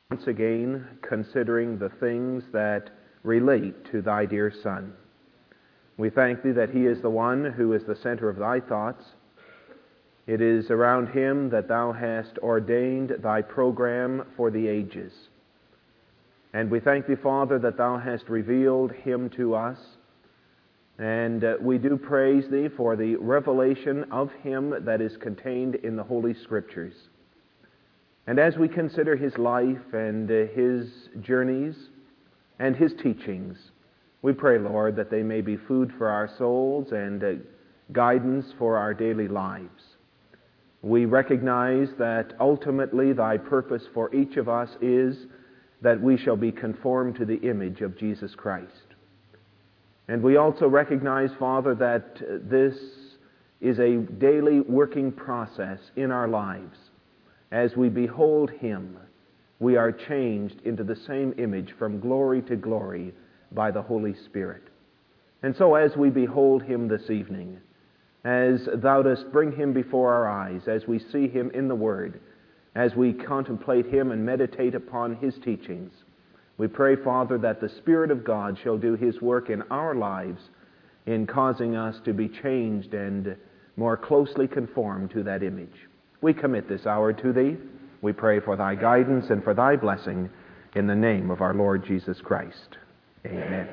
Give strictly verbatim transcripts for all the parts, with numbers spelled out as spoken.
once again considering the things that relate to thy dear Son. We thank thee that he is the one who is the center of thy thoughts. It is around him that thou hast ordained thy program for the ages. And we thank thee, Father, that thou hast revealed him to us. And uh, we do praise thee for the revelation of him that is contained in the Holy Scriptures. And as we consider his life and uh, his journeys and his teachings, we pray, Lord, that they may be food for our souls and uh, guidance for our daily lives. We recognize that ultimately thy purpose for each of us is that we shall be conformed to the image of Jesus Christ. And we also recognize, Father, that uh, this is a daily working process in our lives. As we behold him, we are changed into the same image from glory to glory by the Holy Spirit. And so as we behold him this evening, as thou dost bring him before our eyes, as we see him in the Word, as we contemplate him and meditate upon his teachings, we pray, Father, that the Spirit of God shall do his work in our lives in causing us to be changed and more closely conformed to that image. We commit this hour to thee. We pray for thy guidance and for thy blessing in the name of our Lord Jesus Christ. Amen.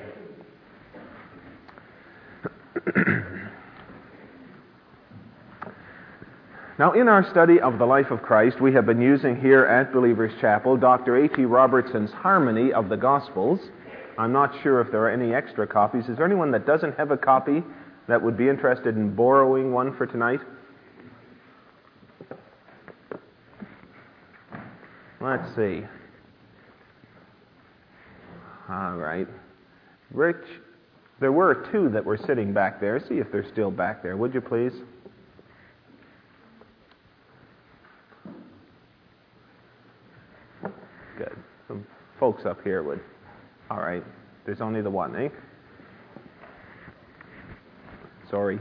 Now, in our study of the life of Christ, we have been using here at Believers Chapel Doctor A T Robertson's Harmony of the Gospels. I'm not sure if there are any extra copies. Is there anyone that doesn't have a copy that would be interested in borrowing one for tonight? Let's see. All right. Rich, there were two that were sitting back there. See if they're still back there, would you please? Good. Some folks up here would. All right. There's only the one, eh? Sorry.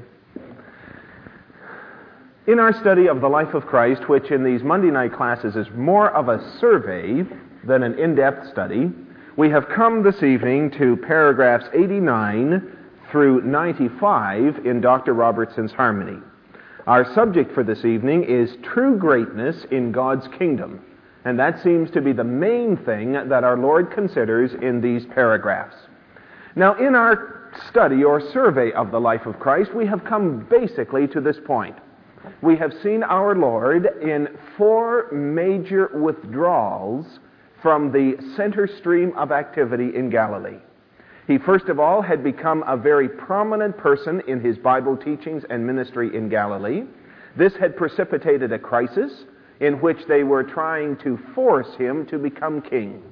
In our study of the life of Christ, which in these Monday night classes is more of a survey than an in-depth study, we have come this evening to paragraphs eighty-nine through ninety-five in Doctor Robertson's Harmony. Our subject for this evening is true greatness in God's kingdom, and that seems to be the main thing that our Lord considers in these paragraphs. Now, in our study or survey of the life of Christ, we have come basically to this point. We have seen our Lord in four major withdrawals from the center stream of activity in Galilee. He first of all had become a very prominent person in his Bible teachings and ministry in Galilee. This had precipitated a crisis in which they were trying to force him to become king.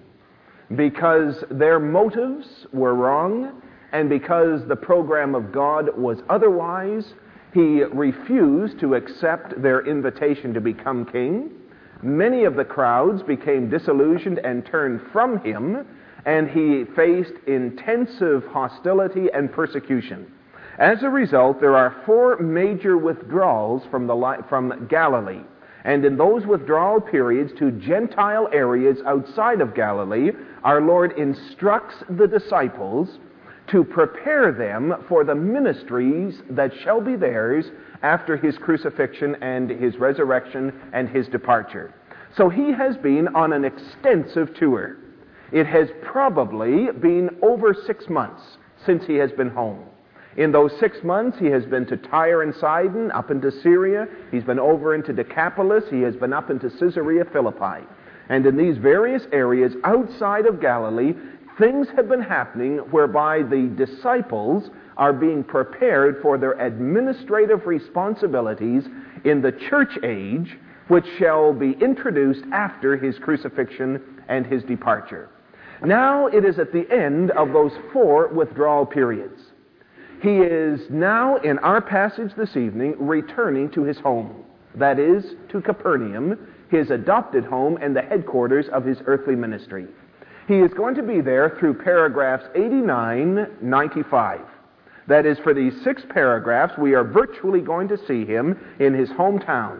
Because their motives were wrong, and because the program of God was otherwise, he refused to accept their invitation to become king. Many of the crowds became disillusioned and turned from him, and he faced intensive hostility and persecution. As a result, there are four major withdrawals from, the li- from Galilee. And in those withdrawal periods to Gentile areas outside of Galilee, our Lord instructs the disciples to prepare them for the ministries that shall be theirs after his crucifixion and his resurrection and his departure. So he has been on an extensive tour. It has probably been over six months since he has been home. In those six months, he has been to Tyre and Sidon, up into Syria. He's been over into Decapolis. He has been up into Caesarea Philippi. And in these various areas outside of Galilee, things have been happening whereby the disciples are being prepared for their administrative responsibilities in the church age, which shall be introduced after his crucifixion and his departure. Now it is at the end of those four withdrawal periods. He is now, in our passage this evening, returning to his home. That is, to Capernaum, his adopted home and the headquarters of his earthly ministry. He is going to be there through paragraphs eighty-nine, ninety-five. That is, for these six paragraphs, we are virtually going to see him in his hometown.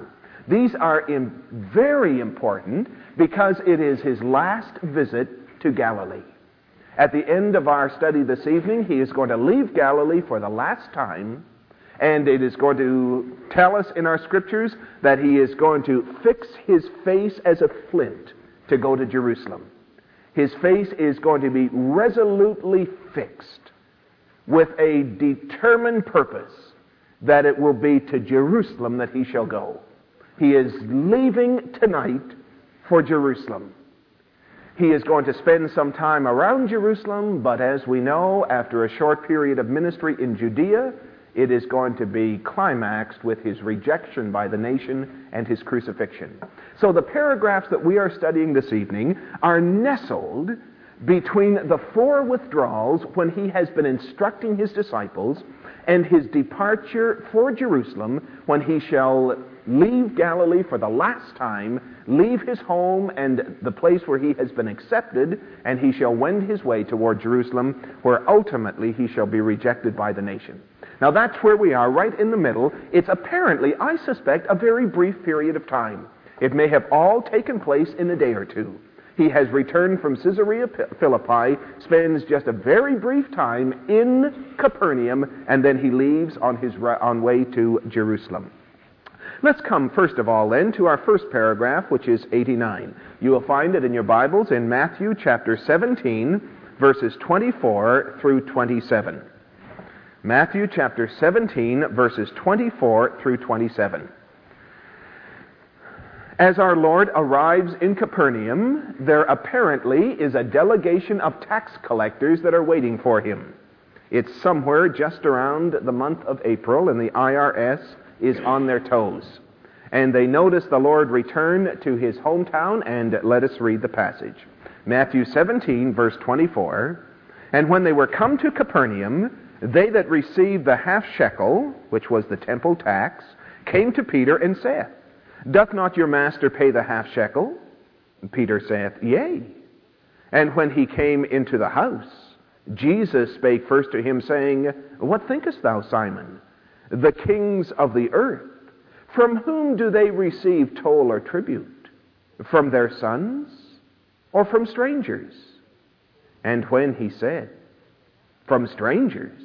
These are im- very important because it is his last visit to Galilee. At the end of our study this evening, he is going to leave Galilee for the last time, and it is going to tell us in our scriptures that he is going to fix his face as a flint to go to Jerusalem. His face is going to be resolutely fixed with a determined purpose that it will be to Jerusalem that he shall go. He is leaving tonight for Jerusalem. He is going to spend some time around Jerusalem, but as we know, after a short period of ministry in Judea, it is going to be climaxed with his rejection by the nation and his crucifixion. So the paragraphs that we are studying this evening are nestled between the four withdrawals when he has been instructing his disciples and his departure for Jerusalem when he shall leave Galilee for the last time, leave his home and the place where he has been accepted, and he shall wend his way toward Jerusalem, where ultimately he shall be rejected by the nation. Now that's where we are, right in the middle. It's apparently, I suspect, a very brief period of time. It may have all taken place in a day or two. He has returned from Caesarea Philippi, spends just a very brief time in Capernaum, and then he leaves on his on way to Jerusalem. Let's come first of all then to our first paragraph, which is eighty-nine. You will find it in your Bibles in Matthew chapter seventeen, verses twenty-four through twenty-seven. Matthew chapter seventeen, verses twenty-four through twenty-seven. As our Lord arrives in Capernaum, there apparently is a delegation of tax collectors that are waiting for him. It's somewhere just around the month of April, and the I R S is on their toes. And they notice the Lord return to his hometown, and let us read the passage. Matthew seventeen, verse twenty-four. And when they were come to Capernaum, they that received the half shekel, which was the temple tax, came to Peter and saith, Doth not your master pay the half shekel? And Peter saith, Yea. And when he came into the house, Jesus spake first to him, saying, What thinkest thou, Simon? The kings of the earth, from whom do they receive toll or tribute? From their sons, or from strangers? And when he said, From strangers,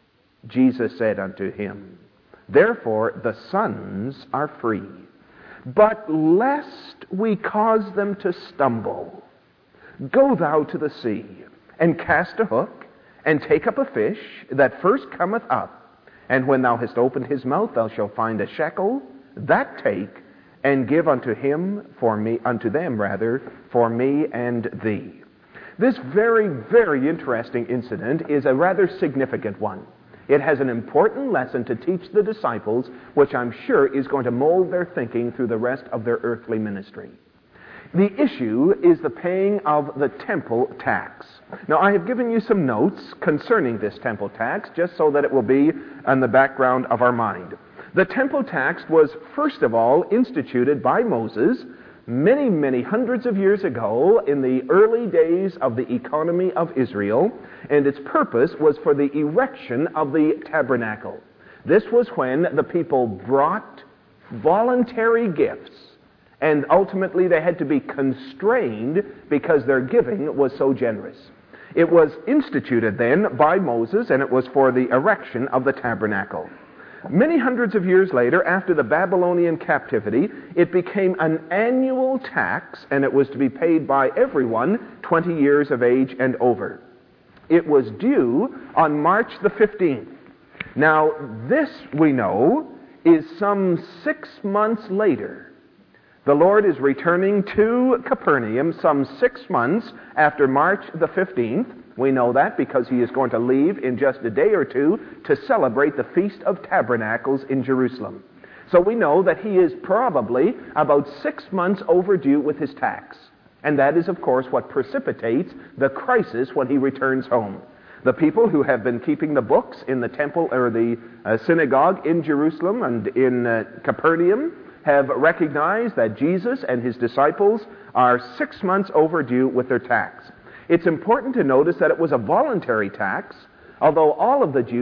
Jesus said unto him, Therefore the sons are free. But lest we cause them to stumble, go thou to the sea, and cast a hook, and take up a fish that first cometh up. And when thou hast opened his mouth, thou shalt find a shekel, that take, and give unto him for me, unto them rather, for me and thee. This very, very interesting incident is a rather significant one. It has an important lesson to teach the disciples, which I'm sure is going to mold their thinking through the rest of their earthly ministry. The issue is the paying of the temple tax. Now, I have given you some notes concerning this temple tax, just so that it will be on the background of our mind. The temple tax was, first of all, instituted by Moses many, many hundreds of years ago in the early days of the economy of Israel, and its purpose was for the erection of the tabernacle. This was when the people brought voluntary gifts, and ultimately they had to be constrained because their giving was so generous. It was instituted then by Moses, and it was for the erection of the tabernacle. Many hundreds of years later, after the Babylonian captivity, it became an annual tax, and it was to be paid by everyone twenty years of age and over. It was due on March the fifteenth. Now, this, we know, is some six months later. The Lord is returning to Capernaum some six months after March the fifteenth. We know that because he is going to leave in just a day or two to celebrate the Feast of Tabernacles in Jerusalem. So we know that he is probably about six months overdue with his tax. And that is, of course, what precipitates the crisis when he returns home. The people who have been keeping the books in the temple or the uh, synagogue in Jerusalem and in uh, Capernaum have recognized that Jesus and his disciples are six months overdue with their tax. It's important to notice that it was a voluntary tax, although all of the Jews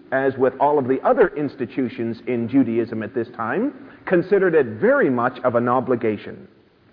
as with all of the other institutions in Judaism at this time, considered it very much of an obligation.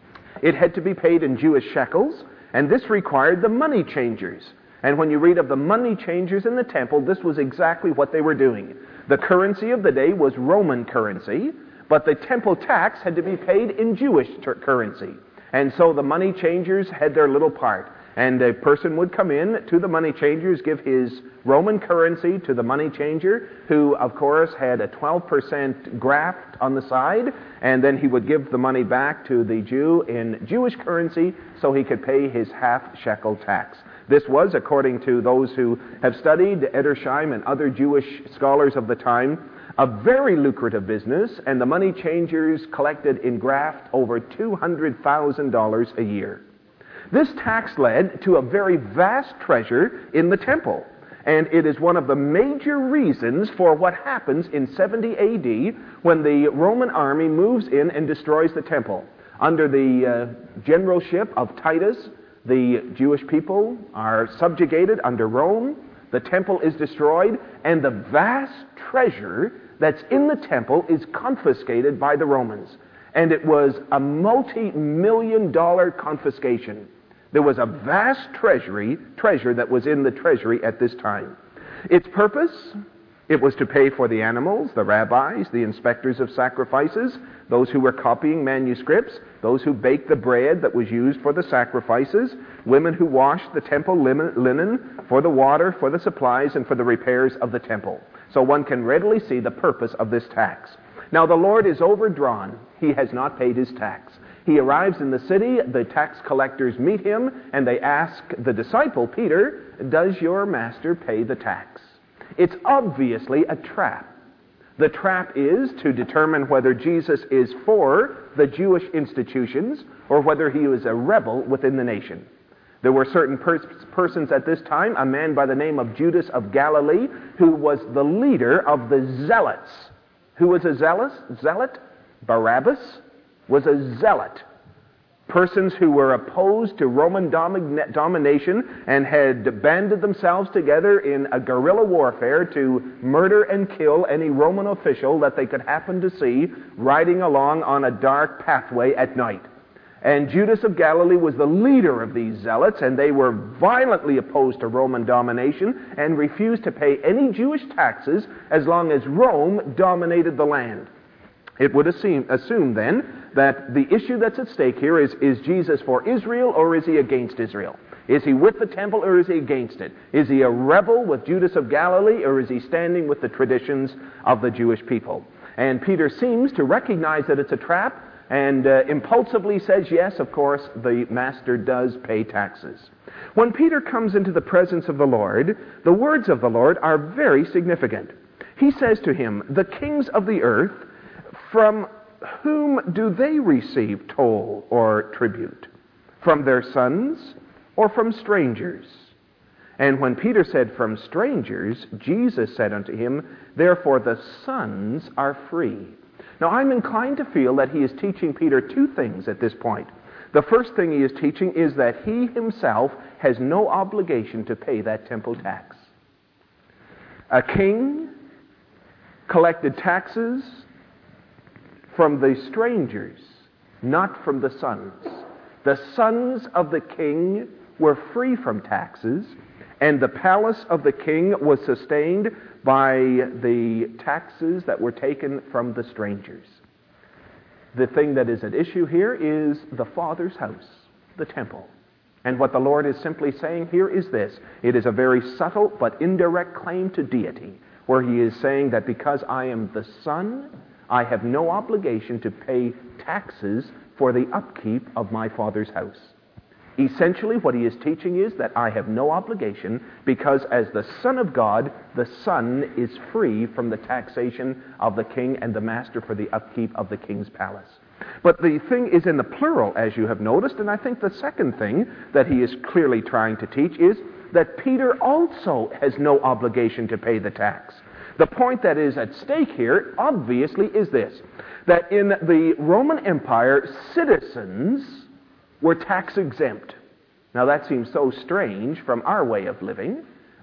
It had to be paid in Jewish shekels, and this required the money changers. And when you read of the money changers in the temple, this was exactly what they were doing. The currency of the day was Roman currency, but the temple tax had to be paid in Jewish ter- currency. And so the money changers had their little part. And a person would come in to the money changers, give his Roman currency to the money changer, who, of course, had a twelve percent graft on the side, and then he would give the money back to the Jew in Jewish currency so he could pay his half shekel tax. This was, according to those who have studied Edersheim and other Jewish scholars of the time, a very lucrative business, and the money changers collected in graft over two hundred thousand dollars a year. This tax led to a very vast treasure in the temple, and it is one of the major reasons for what happens in seventy A D when the Roman army moves in and destroys the temple. Under the uh, generalship of Titus, the Jewish people are subjugated under Rome, the temple is destroyed, and the vast treasure that's in the temple is confiscated by the Romans. And it was a multi-million dollar confiscation. There was a vast treasury, treasure that was in the treasury at this time. Its purpose, it was to pay for the animals, the rabbis, the inspectors of sacrifices, those who were copying manuscripts, those who baked the bread that was used for the sacrifices, women who washed the temple linen, for the water, for the supplies, and for the repairs of the temple. So one can readily see the purpose of this tax. Now the Lord is overdrawn. He has not paid his tax. He arrives in the city, the tax collectors meet him, and they ask the disciple, Peter, does your master pay the tax? It's obviously a trap. The trap is to determine whether Jesus is for the Jewish institutions or whether he is a rebel within the nation. There were certain pers- persons at this time, a man by the name of Judas of Galilee, who was the leader of the Zealots. Who was a zealous? Zealot? Barabbas was a zealot. Persons who were opposed to Roman domi- domination and had banded themselves together in a guerrilla warfare to murder and kill any Roman official that they could happen to see riding along on a dark pathway at night. And Judas of Galilee was the leader of these zealots, and they were violently opposed to Roman domination and refused to pay any Jewish taxes as long as Rome dominated the land. It would assume, assume then that the issue that's at stake here is, is Jesus for Israel or is he against Israel? Is he with the temple or is he against it? Is he a rebel with Judas of Galilee or is he standing with the traditions of the Jewish people? And Peter seems to recognize that it's a trap and uh, impulsively says, yes, of course, the master does pay taxes. When Peter comes into the presence of the Lord, the words of the Lord are very significant. He says to him, the kings of the earth, from whom do they receive toll or tribute? From their sons or from strangers? And when Peter said, from strangers, Jesus said unto him, therefore the sons are free. Now I'm inclined to feel that he is teaching Peter two things at this point. The first thing he is teaching is that he himself has no obligation to pay that temple tax. A king collected taxes from the strangers, not from the sons. The sons of the king were free from taxes, and the palace of the king was sustained by the taxes that were taken from the strangers. The thing that is at issue here is the Father's house, the temple. And what the Lord is simply saying here is this. It is a very subtle but indirect claim to deity, where he is saying that because I am the Son, I have no obligation to pay taxes for the upkeep of my Father's house. Essentially, what he is teaching is that I have no obligation because as the Son of God, the Son is free from the taxation of the king and the master for the upkeep of the king's palace. But the thing is in the plural, as you have noticed, and I think the second thing that he is clearly trying to teach is that Peter also has no obligation to pay the tax. The point that is at stake here, obviously, is this, that in the Roman Empire, citizens were tax exempt. Now that seems so strange from our way of living,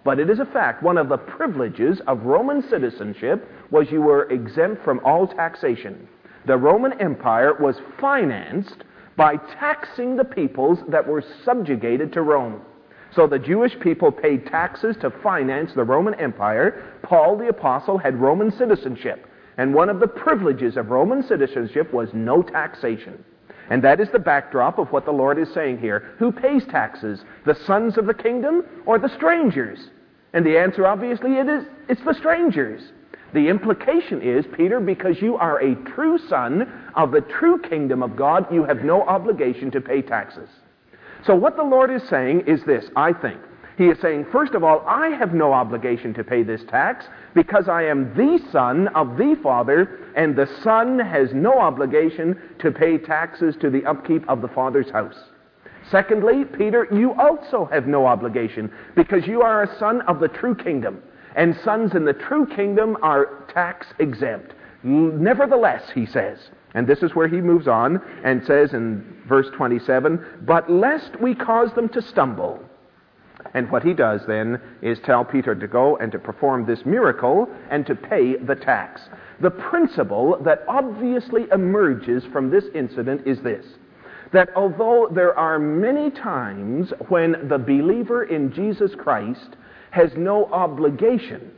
But it is a fact. One of the privileges of Roman citizenship was you were exempt from all taxation. The Roman Empire was financed by taxing the peoples that were subjugated to Rome. So the Jewish people paid taxes to finance the Roman Empire. Paul the Apostle had Roman citizenship. And one of the privileges of Roman citizenship was no taxation. And that is the backdrop of what the Lord is saying here. Who pays taxes? The sons of the kingdom or the strangers? And the answer, obviously, it is, it's the strangers. The implication is, Peter, because you are a true son of the true kingdom of God, you have no obligation to pay taxes. So what the Lord is saying is this, I think. He is saying, first of all, I have no obligation to pay this tax because I am the son of the Father, and the Son has no obligation to pay taxes to the upkeep of the Father's house. Secondly, Peter, you also have no obligation because you are a son of the true kingdom, and sons in the true kingdom are tax exempt. Nevertheless, he says, and this is where he moves on and says in verse twenty-seven, but lest we cause them to stumble. And what he does then is tell Peter to go and to perform this miracle and to pay the tax. The principle that obviously emerges from this incident is this, that although there are many times when the believer in Jesus Christ has no obligation,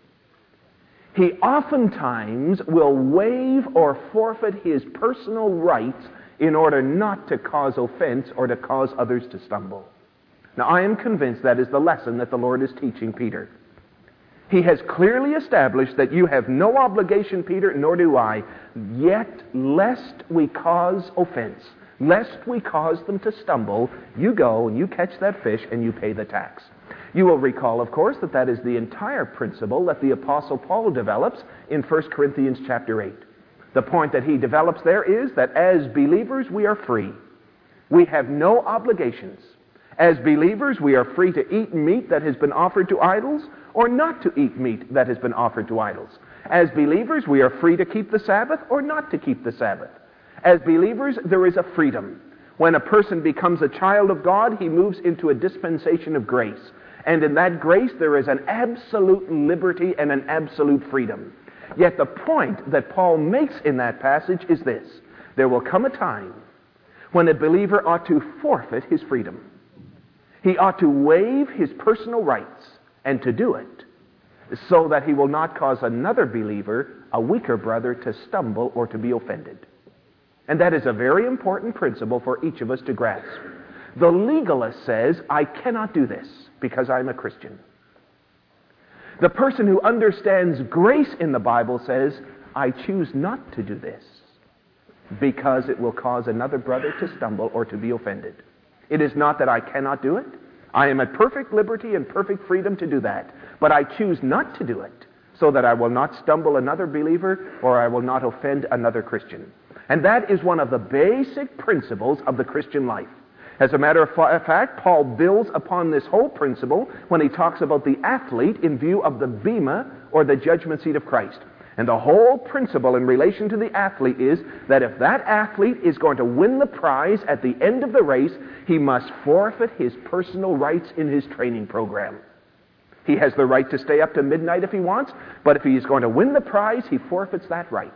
he oftentimes will waive or forfeit his personal rights in order not to cause offense or to cause others to stumble. Now, I am convinced that is the lesson that the Lord is teaching Peter. He has clearly established that you have no obligation, Peter, nor do I, yet lest we cause offense, lest we cause them to stumble, you go and you catch that fish and you pay the tax. You will recall, of course, that that is the entire principle that the Apostle Paul develops in First Corinthians chapter eight. The point that he develops there is that as believers we are free. We have no obligations. As believers, we are free to eat meat that has been offered to idols or not to eat meat that has been offered to idols. As believers, we are free to keep the Sabbath or not to keep the Sabbath. As believers, there is a freedom. When a person becomes a child of God, he moves into a dispensation of grace. And in that grace, there is an absolute liberty and an absolute freedom. Yet the point that Paul makes in that passage is this. There will come a time when a believer ought to forfeit his freedom. He ought to waive his personal rights, and to do it so that he will not cause another believer, a weaker brother, to stumble or to be offended. And that is a very important principle for each of us to grasp. The legalist says, I cannot do this because I'm a Christian. The person who understands grace in the Bible says, I choose not to do this because it will cause another brother to stumble or to be offended. It is not that I cannot do it. I am at perfect liberty and perfect freedom to do that. But I choose not to do it so that I will not stumble another believer or I will not offend another Christian. And that is one of the basic principles of the Christian life. As a matter of fact, Paul builds upon this whole principle when he talks about the athlete in view of the bema or the judgment seat of Christ. And the whole principle in relation to the athlete is that if that athlete is going to win the prize at the end of the race, he must forfeit his personal rights in his training program. He has the right to stay up to midnight if he wants, but if he is going to win the prize, he forfeits that right.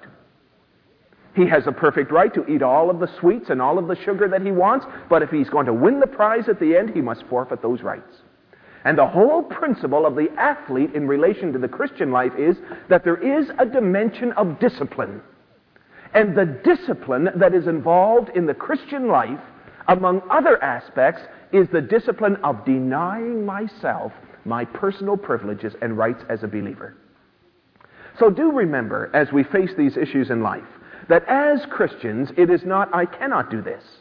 He has a perfect right to eat all of the sweets and all of the sugar that he wants, but if he's going to win the prize at the end, he must forfeit those rights. And the whole principle of the athlete in relation to the Christian life is that there is a dimension of discipline. And the discipline that is involved in the Christian life, among other aspects, is the discipline of denying myself my personal privileges and rights as a believer. So do remember, as we face these issues in life, that as Christians, it is not, I cannot do this.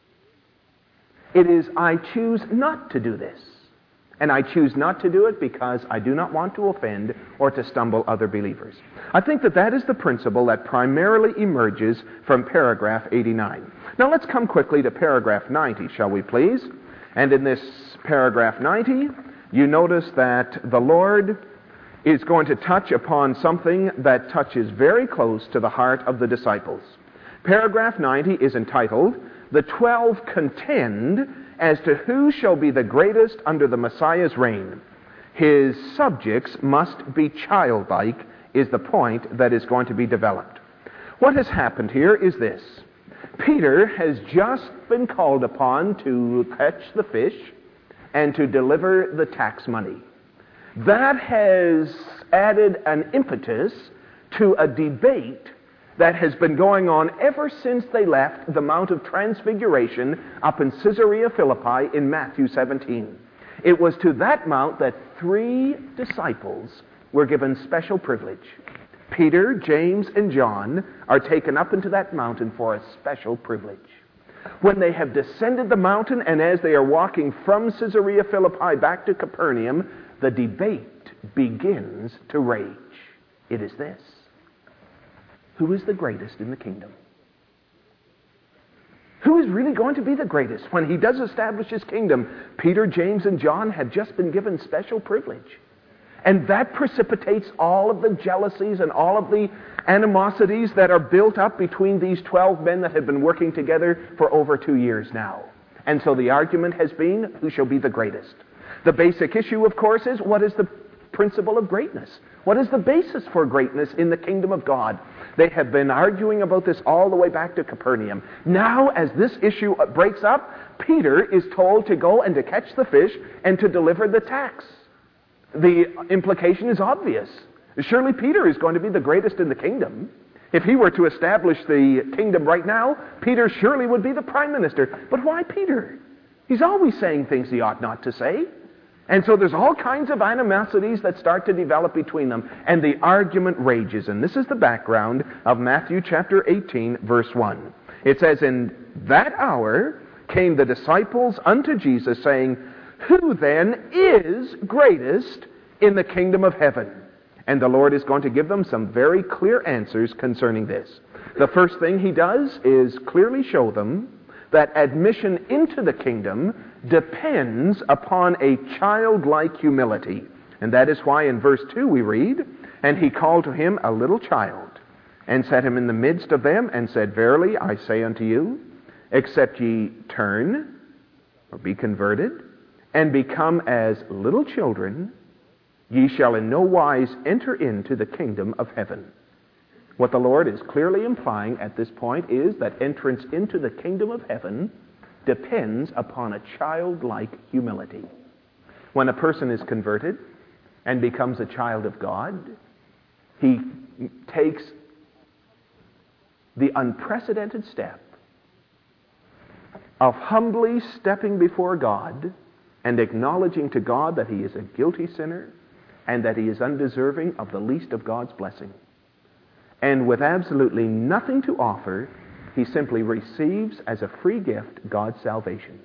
It is, I choose not to do this. And I choose not to do it because I do not want to offend or to stumble other believers. I think that that is the principle that primarily emerges from paragraph eighty-nine. Now let's come quickly to paragraph ninety, shall we please? And in this paragraph ninety, you notice that the Lord is going to touch upon something that touches very close to the heart of the disciples. Paragraph ninety is entitled, The Twelve Contend as to who shall be the greatest under the Messiah's reign. His subjects must be childlike, is the point that is going to be developed. What has happened here is this. Peter has just been called upon to catch the fish and to deliver the tax money. That has added an impetus to a debate that has been going on ever since they left the Mount of Transfiguration up in Caesarea Philippi in Matthew seventeen. It was to that mount that three disciples were given special privilege. Peter, James, and John are taken up into that mountain for a special privilege. When they have descended the mountain, and as they are walking from Caesarea Philippi back to Capernaum, the debate begins to rage. It is this: who is the greatest in the kingdom? Who is really going to be the greatest? When he does establish his kingdom, Peter, James, and John have just been given special privilege. And that precipitates all of the jealousies and all of the animosities that are built up between these twelve men that have been working together for over two years now. And so the argument has been, who shall be the greatest? The basic issue, of course, is what is the principle of greatness? What is the basis for greatness in the kingdom of God? They have been arguing about this all the way back to Capernaum. Now, as this issue breaks up, Peter is told to go and to catch the fish and to deliver the tax. The implication is obvious. Surely Peter is going to be the greatest in the kingdom. If he were to establish the kingdom right now, Peter surely would be the prime minister. But why Peter? He's always saying things he ought not to say. And so there's all kinds of animosities that start to develop between them, and the argument rages. And this is the background of Matthew chapter eighteen, verse one. It says, "In that hour came the disciples unto Jesus, saying, Who then is greatest in the kingdom of heaven?" And the Lord is going to give them some very clear answers concerning this. The first thing he does is clearly show them that admission into the kingdom depends upon a childlike humility. And that is why in verse two we read, "And he called to him a little child, and set him in the midst of them, and said, Verily I say unto you, except ye turn," or be converted, "and become as little children, ye shall in no wise enter into the kingdom of heaven." What the Lord is clearly implying at this point is that entrance into the kingdom of heaven depends upon a childlike humility. When a person is converted and becomes a child of God, he takes the unprecedented step of humbly stepping before God and acknowledging to God that he is a guilty sinner and that he is undeserving of the least of God's blessing. And with absolutely nothing to offer, he simply receives as a free gift God's salvation.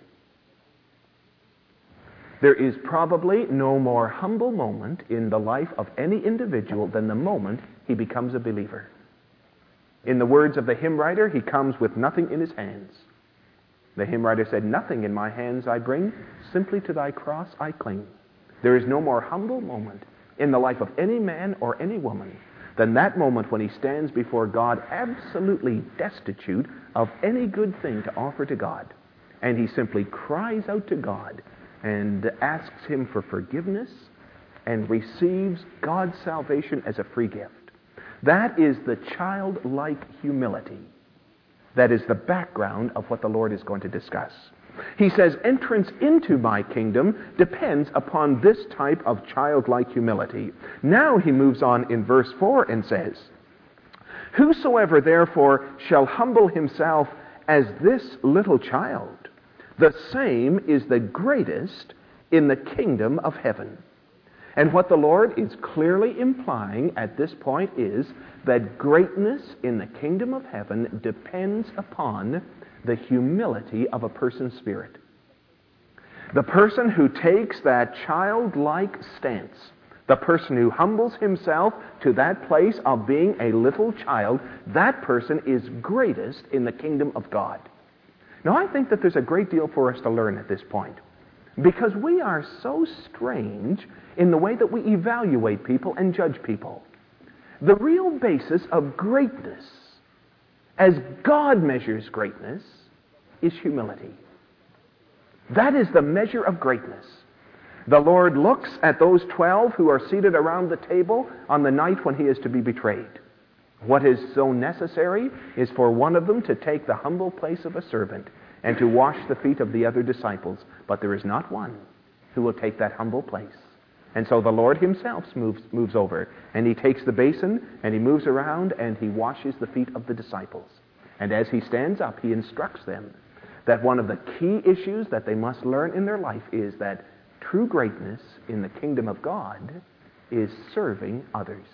There is probably no more humble moment in the life of any individual than the moment he becomes a believer. In the words of the hymn writer, he comes with nothing in his hands. The hymn writer said, "Nothing in my hands I bring, simply to thy cross I cling." There is no more humble moment in the life of any man or any woman than that moment when he stands before God absolutely destitute of any good thing to offer to God. And he simply cries out to God and asks him for forgiveness and receives God's salvation as a free gift. That is the childlike humility. That is the background of what the Lord is going to discuss. He says, entrance into my kingdom depends upon this type of childlike humility. Now he moves on in verse four and says, "Whosoever therefore shall humble himself as this little child, the same is the greatest in the kingdom of heaven." And what the Lord is clearly implying at this point is that greatness in the kingdom of heaven depends upon the humility of a person's spirit. The person who takes that childlike stance, the person who humbles himself to that place of being a little child, that person is greatest in the kingdom of God. Now, I think that there's a great deal for us to learn at this point, because we are so strange in the way that we evaluate people and judge people. The real basis of greatness, as God measures greatness, is humility. That is the measure of greatness. The Lord looks at those twelve who are seated around the table on the night when he is to be betrayed. What is so necessary is for one of them to take the humble place of a servant and to wash the feet of the other disciples. But there is not one who will take that humble place. And so the Lord himself moves, moves over, and he takes the basin, and he moves around, and he washes the feet of the disciples. And as he stands up, he instructs them that one of the key issues that they must learn in their life is that true greatness in the kingdom of God is serving others.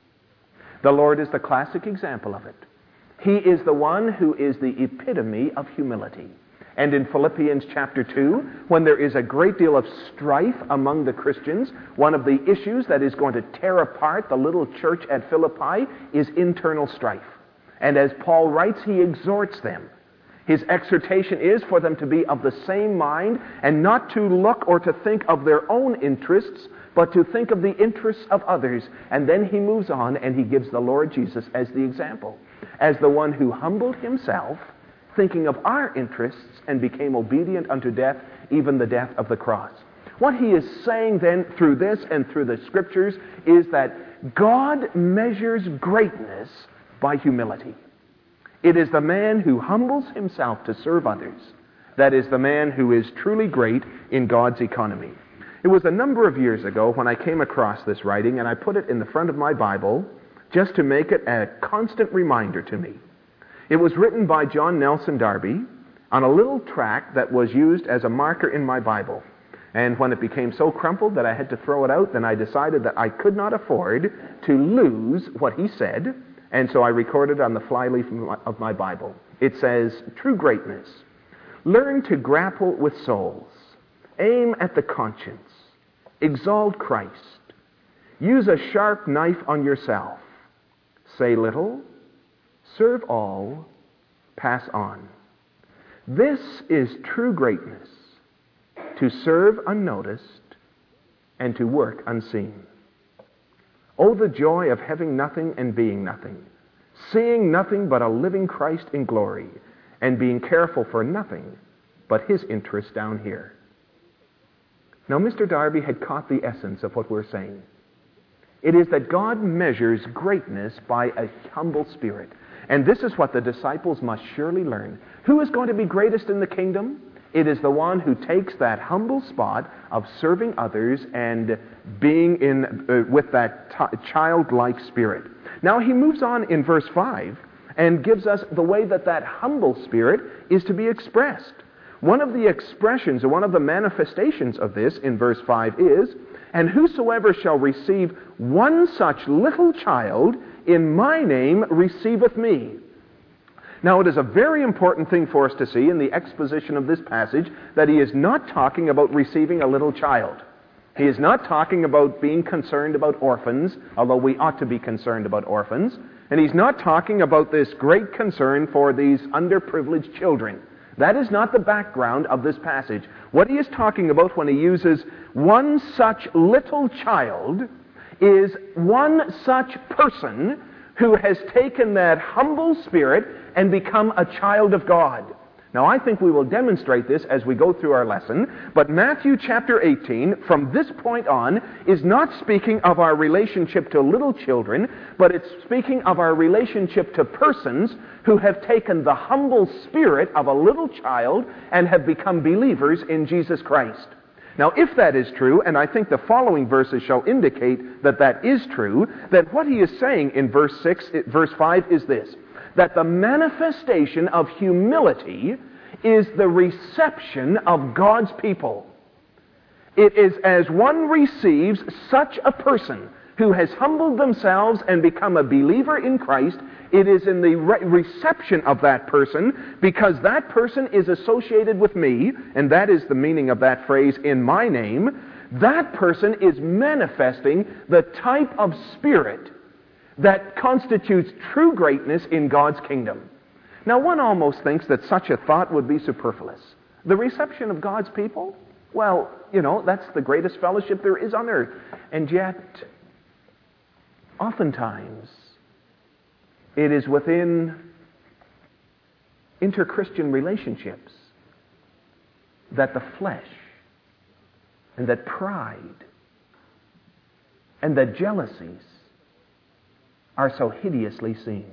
The Lord is the classic example of it. He is the one who is the epitome of humility. And in Philippians chapter two, when there is a great deal of strife among the Christians, one of the issues that is going to tear apart the little church at Philippi is internal strife. And as Paul writes, he exhorts them. His exhortation is for them to be of the same mind and not to look or to think of their own interests, but to think of the interests of others. And then he moves on and he gives the Lord Jesus as the example, as the one who humbled himself, thinking of our interests, and became obedient unto death, even the death of the cross. What he is saying then through this and through the Scriptures is that God measures greatness by humility. It is the man who humbles himself to serve others that is the man who is truly great in God's economy. It was a number of years ago when I came across this writing, and I put it in the front of my Bible just to make it a constant reminder to me. It was written by John Nelson Darby on a little tract that was used as a marker in my Bible. And when it became so crumpled that I had to throw it out, then I decided that I could not afford to lose what he said, and so I recorded on the flyleaf of my Bible. It says, "True greatness. Learn to grapple with souls. Aim at the conscience. Exalt Christ. Use a sharp knife on yourself. Say little. Serve all. Pass on. This is true greatness. To serve unnoticed and to work unseen. Oh, the joy of having nothing and being nothing, seeing nothing but a living Christ in glory, and being careful for nothing but his interest down here." Now, Mister Darby had caught the essence of what we're saying. It is that God measures greatness by a humble spirit. And this is what the disciples must surely learn. Who is going to be greatest in the kingdom? It is the one who takes that humble spot of serving others and being in uh, with that t- childlike spirit. Now he moves on in verse five and gives us the way that that humble spirit is to be expressed. One of the expressions, or one of the manifestations of this in verse five is, "And whosoever shall receive one such little child in my name receiveth me." Now, it is a very important thing for us to see in the exposition of this passage that he is not talking about receiving a little child. He is not talking about being concerned about orphans, although we ought to be concerned about orphans. And he's not talking about this great concern for these underprivileged children. That is not the background of this passage. What he is talking about when he uses one such little child is one such person who has taken that humble spirit and become a child of God. Now, I think we will demonstrate this as we go through our lesson, but Matthew chapter eighteen, from this point on, is not speaking of our relationship to little children, but it's speaking of our relationship to persons who have taken the humble spirit of a little child and have become believers in Jesus Christ. Now, if that is true, and I think the following verses shall indicate that that is true, then what he is saying in verse six, verse five is this: that the manifestation of humility is the reception of God's people. It is as one receives such a person who has humbled themselves and become a believer in Christ, it is in the re- reception of that person, because that person is associated with me, and that is the meaning of that phrase, "in my name." That person is manifesting the type of spirit that constitutes true greatness in God's kingdom. Now, one almost thinks that such a thought would be superfluous. The reception of God's people? Well, you know, that's the greatest fellowship there is on earth. And yet, oftentimes, it is within inter-Christian relationships that the flesh and that pride and that jealousies are so hideously seen.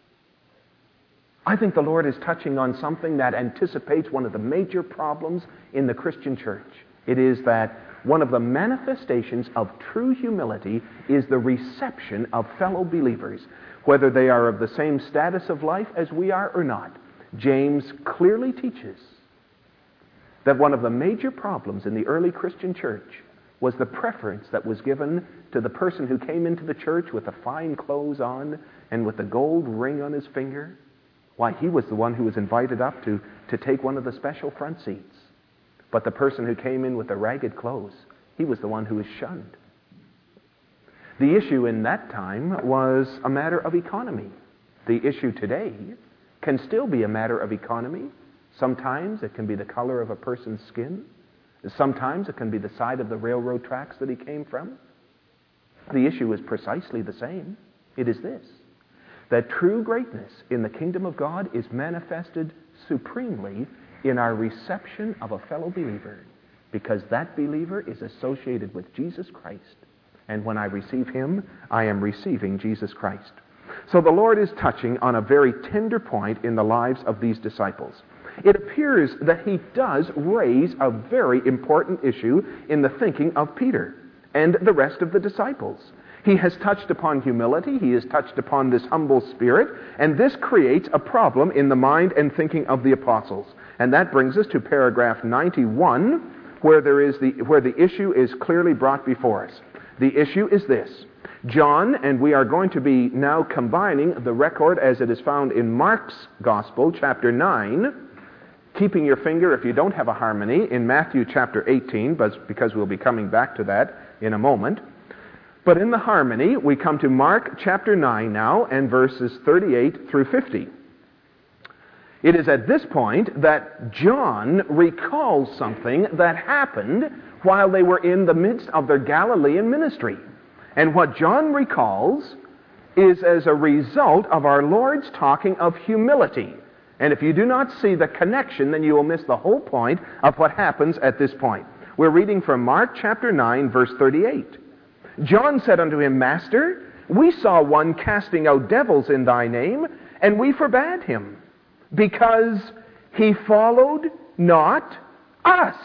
I think the Lord is touching on something that anticipates one of the major problems in the Christian church. It is that one of the manifestations of true humility is the reception of fellow believers, whether they are of the same status of life as we are or not. James clearly teaches that one of the major problems in the early Christian church was the preference that was given to the person who came into the church with the fine clothes on and with the gold ring on his finger. Why, he was the one who was invited up to, to take one of the special front seats. But the person who came in with the ragged clothes, he was the one who was shunned. The issue in that time was a matter of economy. The issue today can still be a matter of economy. Sometimes it can be the color of a person's skin. Sometimes it can be the side of the railroad tracks that he came from. The issue is precisely the same. It is this, that true greatness in the kingdom of God is manifested supremely in our reception of a fellow believer, because that believer is associated with Jesus Christ. And when I receive him, I am receiving Jesus Christ. So the Lord is touching on a very tender point in the lives of these disciples. It appears that he does raise a very important issue in the thinking of Peter and the rest of the disciples. He has touched upon humility, he has touched upon this humble spirit, and this creates a problem in the mind and thinking of the apostles. And that brings us to paragraph ninety-one, where there is the where the issue is clearly brought before us. The issue is this. John, and we are going to be now combining the record as it is found in Mark's Gospel, chapter nine, keeping your finger, if you don't have a harmony, in Matthew chapter eighteen, but because we'll be coming back to that in a moment. But in the harmony, we come to Mark chapter nine now, and verses thirty-eight through fifty. It is at this point that John recalls something that happened while they were in the midst of their Galilean ministry. And what John recalls is as a result of our Lord's talking of humility. And if you do not see the connection, then you will miss the whole point of what happens at this point. We're reading from Mark chapter nine, verse thirty-eight. John said unto him, Master, we saw one casting out devils in thy name, and we forbade him, because he followed not us.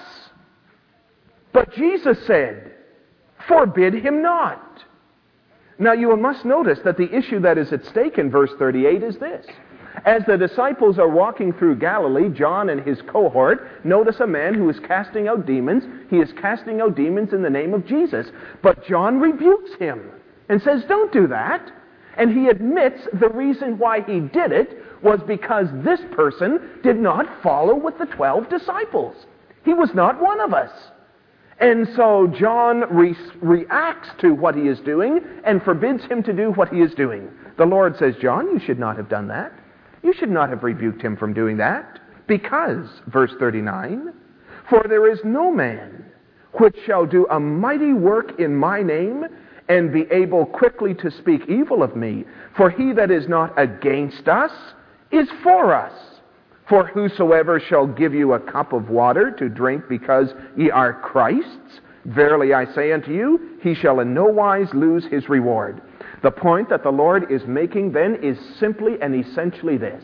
But Jesus said, Forbid him not. Now you must notice that the issue that is at stake in verse thirty-eight is this. As the disciples are walking through Galilee, John and his cohort notice a man who is casting out demons. He is casting out demons in the name of Jesus. But John rebukes him and says, don't do that. And he admits the reason why he did it was because this person did not follow with the twelve disciples. He was not one of us. And so John re- reacts to what he is doing and forbids him to do what he is doing. The Lord says, John, you should not have done that. You should not have rebuked him from doing that, because, verse thirty-nine, for there is no man which shall do a mighty work in my name and be able quickly to speak evil of me. For he that is not against us is for us. For whosoever shall give you a cup of water to drink because ye are Christ's, verily I say unto you, he shall in no wise lose his reward. The point that the Lord is making then is simply and essentially this.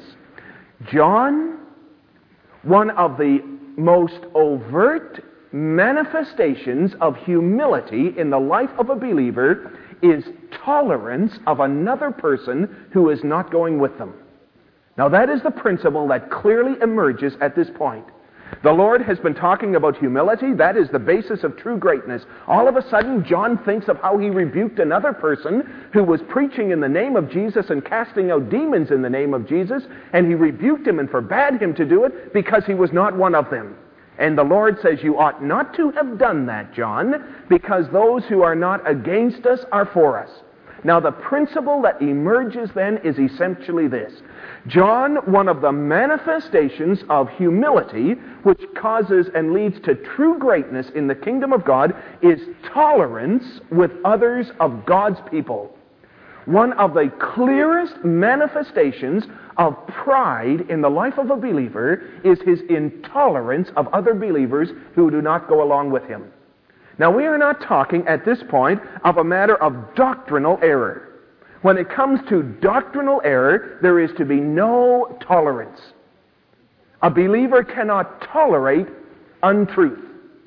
John, one of the most overt manifestations of humility in the life of a believer is tolerance of another person who is not going with them. Now that is the principle that clearly emerges at this point. The Lord has been talking about humility. That is the basis of true greatness. All of a sudden, John thinks of how he rebuked another person who was preaching in the name of Jesus and casting out demons in the name of Jesus, and he rebuked him and forbade him to do it because he was not one of them. And the Lord says, you ought not to have done that, John, because those who are not against us are for us. Now, the principle that emerges then is essentially this. John, one of the manifestations of humility, which causes and leads to true greatness in the kingdom of God, is tolerance with others of God's people. One of the clearest manifestations of pride in the life of a believer is his intolerance of other believers who do not go along with him. Now, we are not talking at this point of a matter of doctrinal error. When it comes to doctrinal error, there is to be no tolerance. A believer cannot tolerate untruth.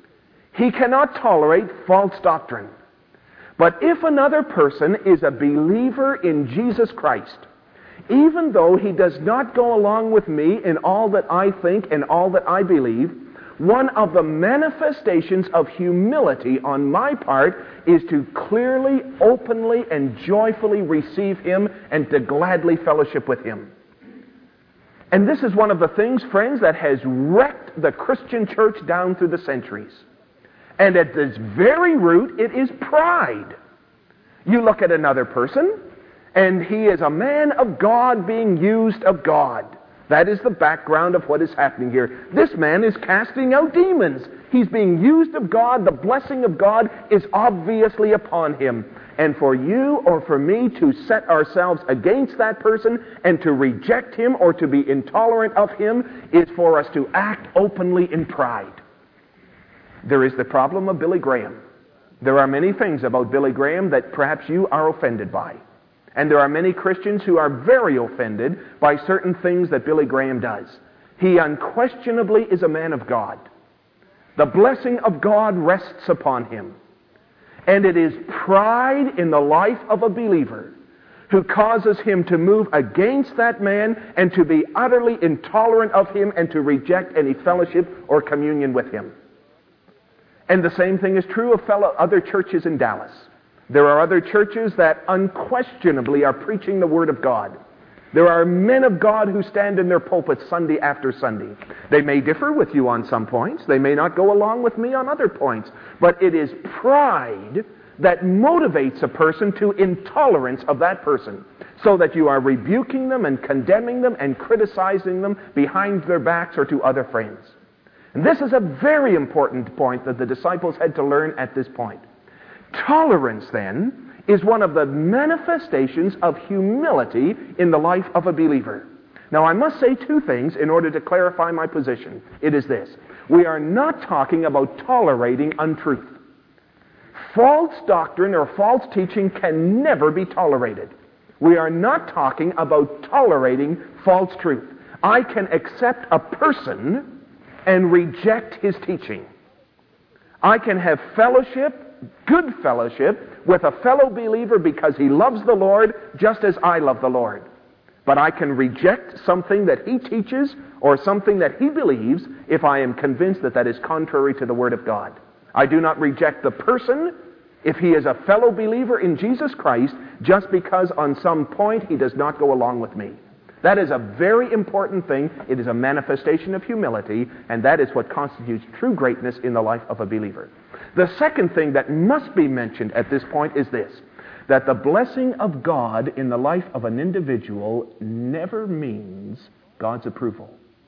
He cannot tolerate false doctrine. But if another person is a believer in Jesus Christ, even though he does not go along with me in all that I think and all that I believe, one of the manifestations of humility on my part is to clearly, openly, and joyfully receive him and to gladly fellowship with him. And this is one of the things, friends, that has wrecked the Christian church down through the centuries. And at its very root, it is pride. You look at another person, and he is a man of God being used of God. That is the background of what is happening here. This man is casting out demons. He's being used of God. The blessing of God is obviously upon him. And for you or for me to set ourselves against that person and to reject him or to be intolerant of him is for us to act openly in pride. There is the problem of Billy Graham. There are many things about Billy Graham that perhaps you are offended by. And there are many Christians who are very offended by certain things that Billy Graham does. He unquestionably is a man of God. The blessing of God rests upon him. And it is pride in the life of a believer who causes him to move against that man and to be utterly intolerant of him and to reject any fellowship or communion with him. And the same thing is true of fellow other churches in Dallas. There are other churches that unquestionably are preaching the Word of God. There are men of God who stand in their pulpits Sunday after Sunday. They may differ with you on some points. They may not go along with me on other points. But it is pride that motivates a person to intolerance of that person, so that you are rebuking them and condemning them and criticizing them behind their backs or to other friends. And this is a very important point that the disciples had to learn at this point. Tolerance, then, is one of the manifestations of humility in the life of a believer. Now, I must say two things in order to clarify my position. It is this. We are not talking about tolerating untruth. False doctrine or false teaching can never be tolerated. We are not talking about tolerating false truth. I can accept a person and reject his teaching. I can have fellowship, good fellowship, with a fellow believer because he loves the Lord just as I love the Lord. But I can reject something that he teaches or something that he believes if I am convinced that that is contrary to the Word of God. I do not reject the person if he is a fellow believer in Jesus Christ just because on some point he does not go along with me. That is a very important thing. It is a manifestation of humility, and that is what constitutes true greatness in the life of a believer. The second thing that must be mentioned at this point is this, that the blessing of God in the life of an individual never means God's approval.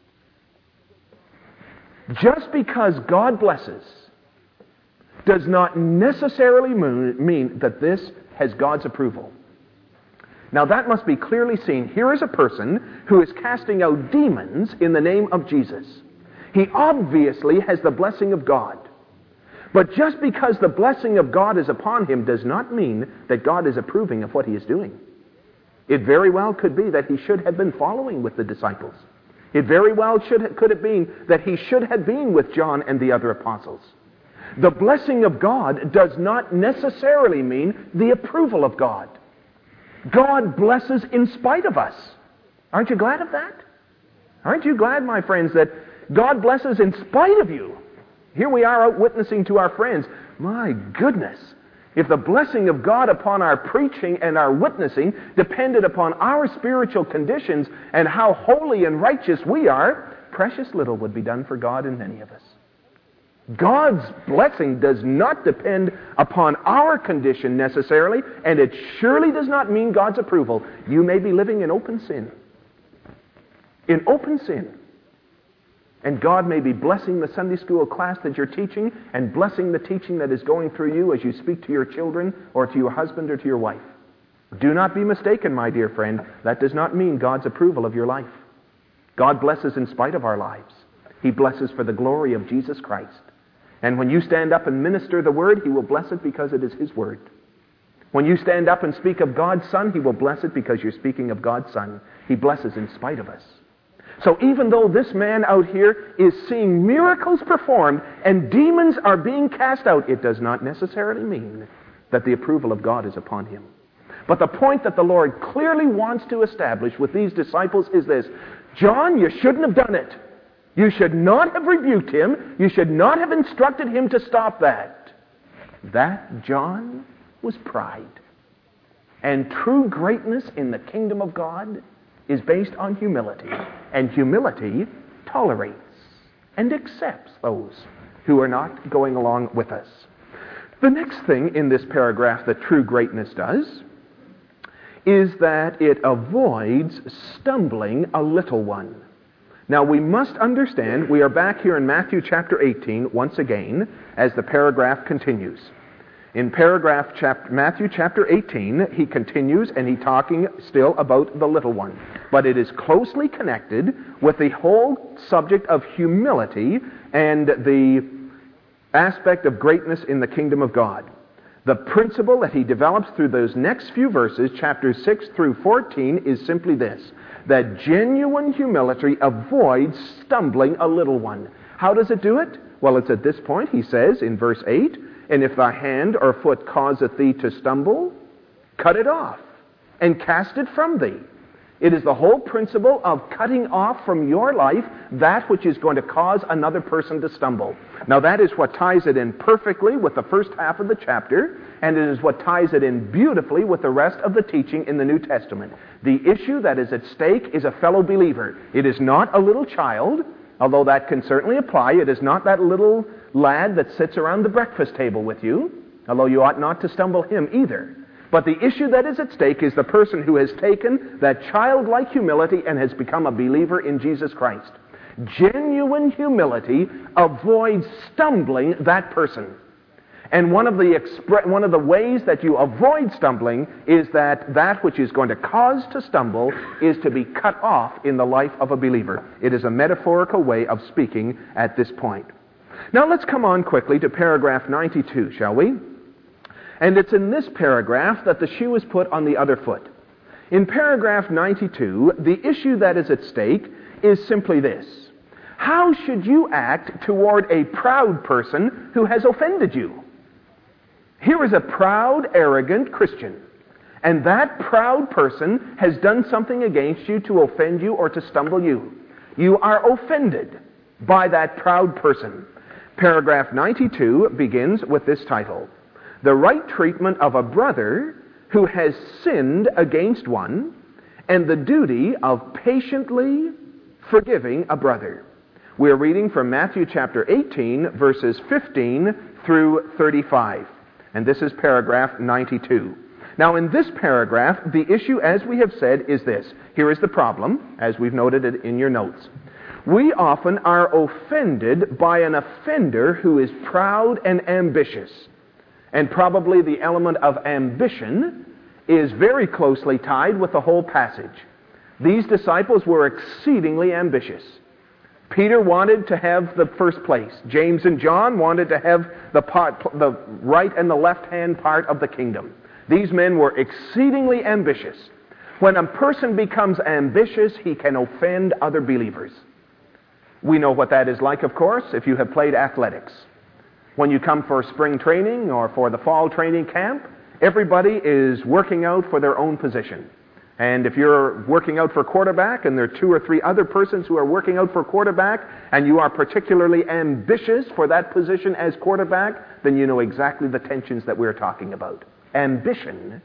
Just because God blesses does not necessarily mean that this has God's approval. Now that must be clearly seen. Here is a person who is casting out demons in the name of Jesus. He obviously has the blessing of God. But just because the blessing of God is upon him does not mean that God is approving of what he is doing. It very well could be that he should have been following with the disciples. It very well should could have been that he should have been with John and the other apostles. The blessing of God does not necessarily mean the approval of God. God blesses in spite of us. Aren't you glad of that? Aren't you glad, my friends, that God blesses in spite of you? Here we are out witnessing to our friends. My goodness, if the blessing of God upon our preaching and our witnessing depended upon our spiritual conditions and how holy and righteous we are, precious little would be done for God in many of us. God's blessing does not depend upon our condition necessarily, and it surely does not mean God's approval. You may be living in open sin. In open sin. And God may be blessing the Sunday school class that you're teaching and blessing the teaching that is going through you as you speak to your children or to your husband or to your wife. Do not be mistaken, my dear friend. That does not mean God's approval of your life. God blesses in spite of our lives. He blesses for the glory of Jesus Christ. And when you stand up and minister the word, he will bless it because it is his word. When you stand up and speak of God's Son, he will bless it because you're speaking of God's Son. He blesses in spite of us. So even though this man out here is seeing miracles performed and demons are being cast out, it does not necessarily mean that the approval of God is upon him. But the point that the Lord clearly wants to establish with these disciples is this: John, you shouldn't have done it. You should not have rebuked him. You should not have instructed him to stop that. That, John, was pride. And true greatness in the kingdom of God is based on humility. And humility tolerates and accepts those who are not going along with us. The next thing in this paragraph that true greatness does is that it avoids stumbling a little one. Now we must understand, we are back here in Matthew chapter eighteen once again as the paragraph continues. In paragraph chapter, Matthew chapter eighteen, he continues and he's talking still about the little one. But it is closely connected with the whole subject of humility and the aspect of greatness in the kingdom of God. The principle that he develops through those next few verses, chapters six through fourteen, is simply this: that genuine humility avoids stumbling a little one. How does it do it? Well, it's at this point, he says in verse eight, "And if thy hand or foot causeth thee to stumble, cut it off, and cast it from thee." It is the whole principle of cutting off from your life that which is going to cause another person to stumble. Now that is what ties it in perfectly with the first half of the chapter, and it is what ties it in beautifully with the rest of the teaching in the New Testament. The issue that is at stake is a fellow believer. It is not a little child, although that can certainly apply. It is not that little lad that sits around the breakfast table with you, although you ought not to stumble him either. But the issue that is at stake is the person who has taken that childlike humility and has become a believer in Jesus Christ. Genuine humility avoids stumbling that person. And one of the expre- one of the ways that you avoid stumbling is that that which is going to cause to stumble is to be cut off in the life of a believer. It is a metaphorical way of speaking at this point. Now let's come on quickly to paragraph ninety-two, shall we? And it's in this paragraph that the shoe is put on the other foot. In paragraph ninety-two, the issue that is at stake is simply this: how should you act toward a proud person who has offended you? Here is a proud, arrogant Christian, and that proud person has done something against you to offend you or to stumble you. You are offended by that proud person. Paragraph ninety-two begins with this title: "The right treatment of a brother who has sinned against one, and the duty of patiently forgiving a brother." We're reading from Matthew chapter eighteen, verses fifteen through thirty-five. And this is paragraph ninety-two. Now in this paragraph, the issue, as we have said, is this. Here is the problem, as we've noted it in your notes. We often are offended by an offender who is proud and ambitious. And probably the element of ambition is very closely tied with the whole passage. These disciples were exceedingly ambitious. Peter wanted to have the first place. James and John wanted to have the, part, the right and the left-hand part of the kingdom. These men were exceedingly ambitious. When a person becomes ambitious, he can offend other believers. We know what that is like, of course, if you have played athletics. When you come for spring training or for the fall training camp, everybody is working out for their own position. And if you're working out for quarterback and there are two or three other persons who are working out for quarterback and you are particularly ambitious for that position as quarterback, then you know exactly the tensions that we're talking about. Ambition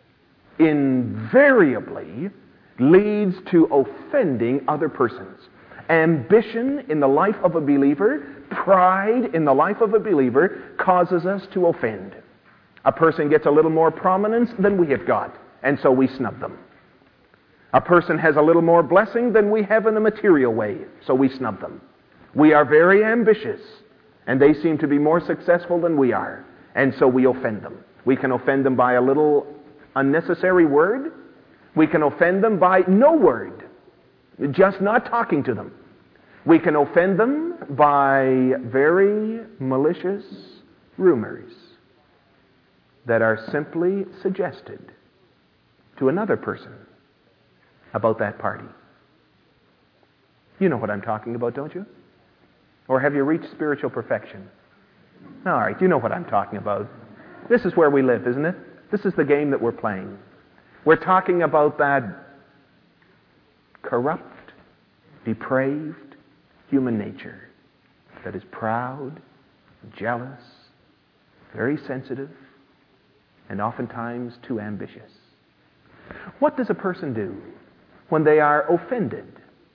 invariably leads to offending other persons. Ambition in the life of a believer, pride in the life of a believer, causes us to offend. A person gets a little more prominence than we have got, and so we snub them. A person has a little more blessing than we have in a material way, so we snub them. We are very ambitious, and they seem to be more successful than we are, and so we offend them. We can offend them by a little unnecessary word. We can offend them by no word, just not talking to them. We can offend them by very malicious rumors that are simply suggested to another person about that party. You know what I'm talking about, don't you? Or have you reached spiritual perfection? All right, you know what I'm talking about. This is where we live, isn't it? This is the game that we're playing. We're talking about that corrupt, depraved human nature that is proud, jealous, very sensitive, and oftentimes too ambitious. What does a person do when they are offended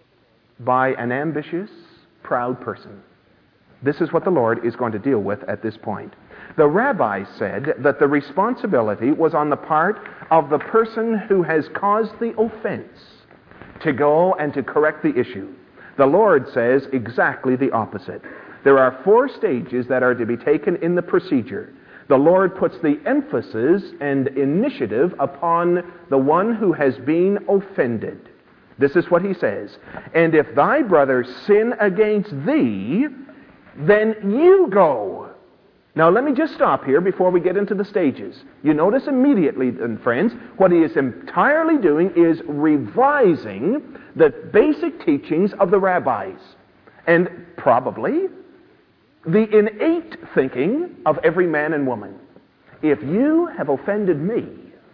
by an ambitious, proud person? This is what the Lord is going to deal with at this point. The rabbi said that the responsibility was on the part of the person who has caused the offense to go and to correct the issue. The Lord says exactly the opposite. There are four stages that are to be taken in the procedure. The Lord puts the emphasis and initiative upon the one who has been offended. This is what he says. And if thy brother sin against thee, then you go. Now let me just stop here before we get into the stages. You notice immediately, then, friends, what he is entirely doing is revising the basic teachings of the rabbis. And probably the innate thinking of every man and woman. If you have offended me,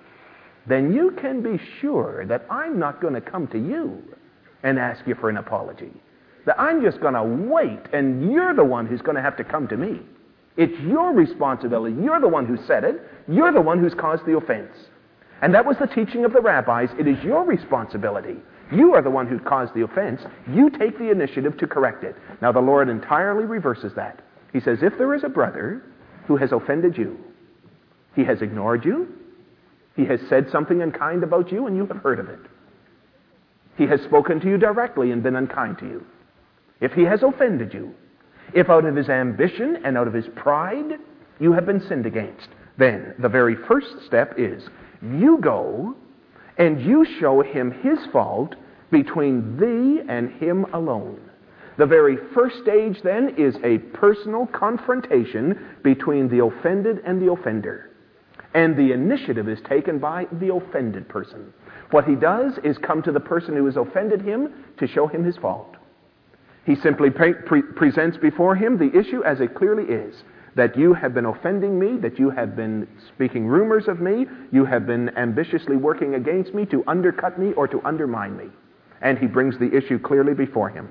then you can be sure that I'm not going to come to you and ask you for an apology. That I'm just going to wait, and you're the one who's going to have to come to me. It's your responsibility. You're the one who said it. You're the one who's caused the offense. And that was the teaching of the rabbis. It is your responsibility. You are the one who caused the offense. You take the initiative to correct it. Now the Lord entirely reverses that. He says, if there is a brother who has offended you, he has ignored you, he has said something unkind about you, and you have heard of it. He has spoken to you directly and been unkind to you. If he has offended you, if out of his ambition and out of his pride you have been sinned against, then the very first step is you go and you show him his fault between thee and him alone. The very first stage then is a personal confrontation between the offended and the offender. And the initiative is taken by the offended person. What he does is come to the person who has offended him to show him his fault. He simply pre- pre- presents before him the issue as it clearly is, that you have been offending me, that you have been speaking rumors of me, you have been ambitiously working against me to undercut me or to undermine me. And he brings the issue clearly before him.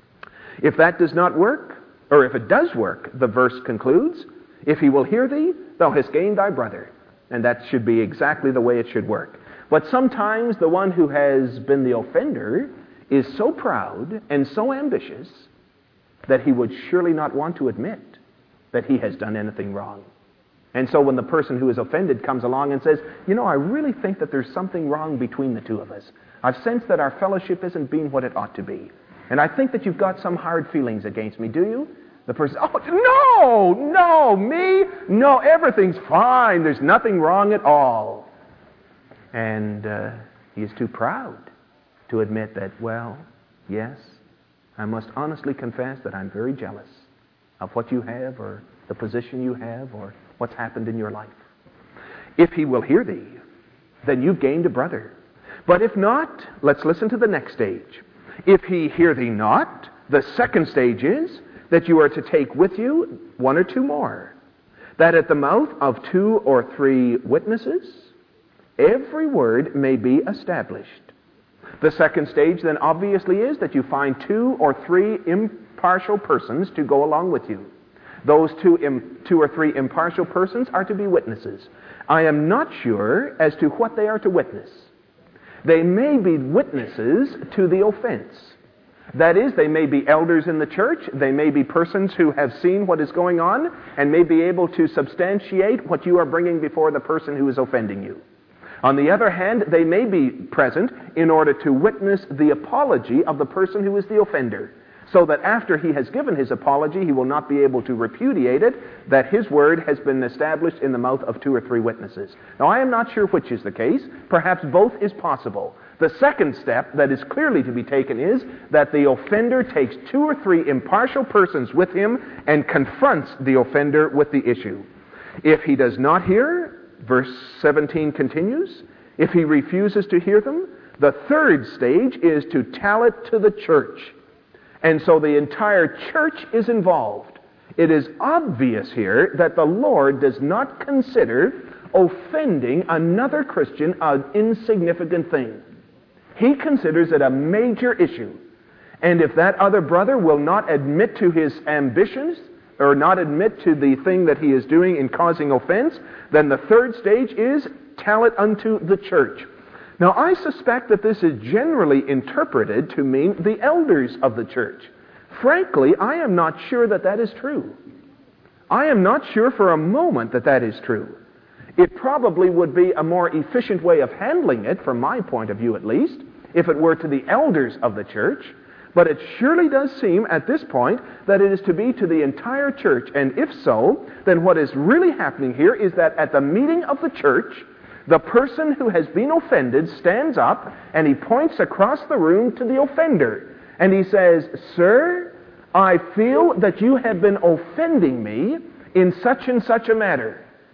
If that does not work, or if it does work, the verse concludes, if he will hear thee, thou hast gained thy brother. And that should be exactly the way it should work. But sometimes the one who has been the offender is so proud and so ambitious that he would surely not want to admit that he has done anything wrong. And so when the person who is offended comes along and says, you know, I really think that there's something wrong between the two of us. I've sensed that our fellowship isn't being what it ought to be. And I think that you've got some hard feelings against me, do you? The person, oh, no, no, me? No, everything's fine. There's nothing wrong at all. And uh, he is too proud to admit that, well, yes, I must honestly confess that I'm very jealous of what you have or the position you have or what's happened in your life. If he will hear thee, then you've gained a brother. But if not, let's listen to the next stage. If he hear thee not, the second stage is that you are to take with you one or two more. That at the mouth of two or three witnesses, every word may be established. The second stage then obviously is that you find two or three impartial persons to go along with you. Those two, im- two or three impartial persons are to be witnesses. I am not sure as to what they are to witness. They may be witnesses to the offense. That is, they may be elders in the church, they may be persons who have seen what is going on and may be able to substantiate what you are bringing before the person who is offending you. On the other hand, they may be present in order to witness the apology of the person who is the offender, so that after he has given his apology, he will not be able to repudiate it, that his word has been established in the mouth of two or three witnesses. Now, I am not sure which is the case. Perhaps both is possible. The second step that is clearly to be taken is that the offender takes two or three impartial persons with him and confronts the offender with the issue. If he does not hear, verse seventeen continues, if he refuses to hear them, the third stage is to tell it to the church. And so the entire church is involved. It is obvious here that the Lord does not consider offending another Christian an insignificant thing. He considers it a major issue. And if that other brother will not admit to his ambitions, or not admit to the thing that he is doing in causing offense, then the third stage is tell it unto the church. Now, I suspect that this is generally interpreted to mean the elders of the church. Frankly, I am not sure that that is true. I am not sure for a moment that that is true. It probably would be a more efficient way of handling it, from my point of view at least, if it were to the elders of the church. But it surely does seem at this point that it is to be to the entire church. And if so, then what is really happening here is that at the meeting of the church, the person who has been offended stands up and he points across the room to the offender. And he says, "Sir, I feel that you have been offending me in such and such a matter."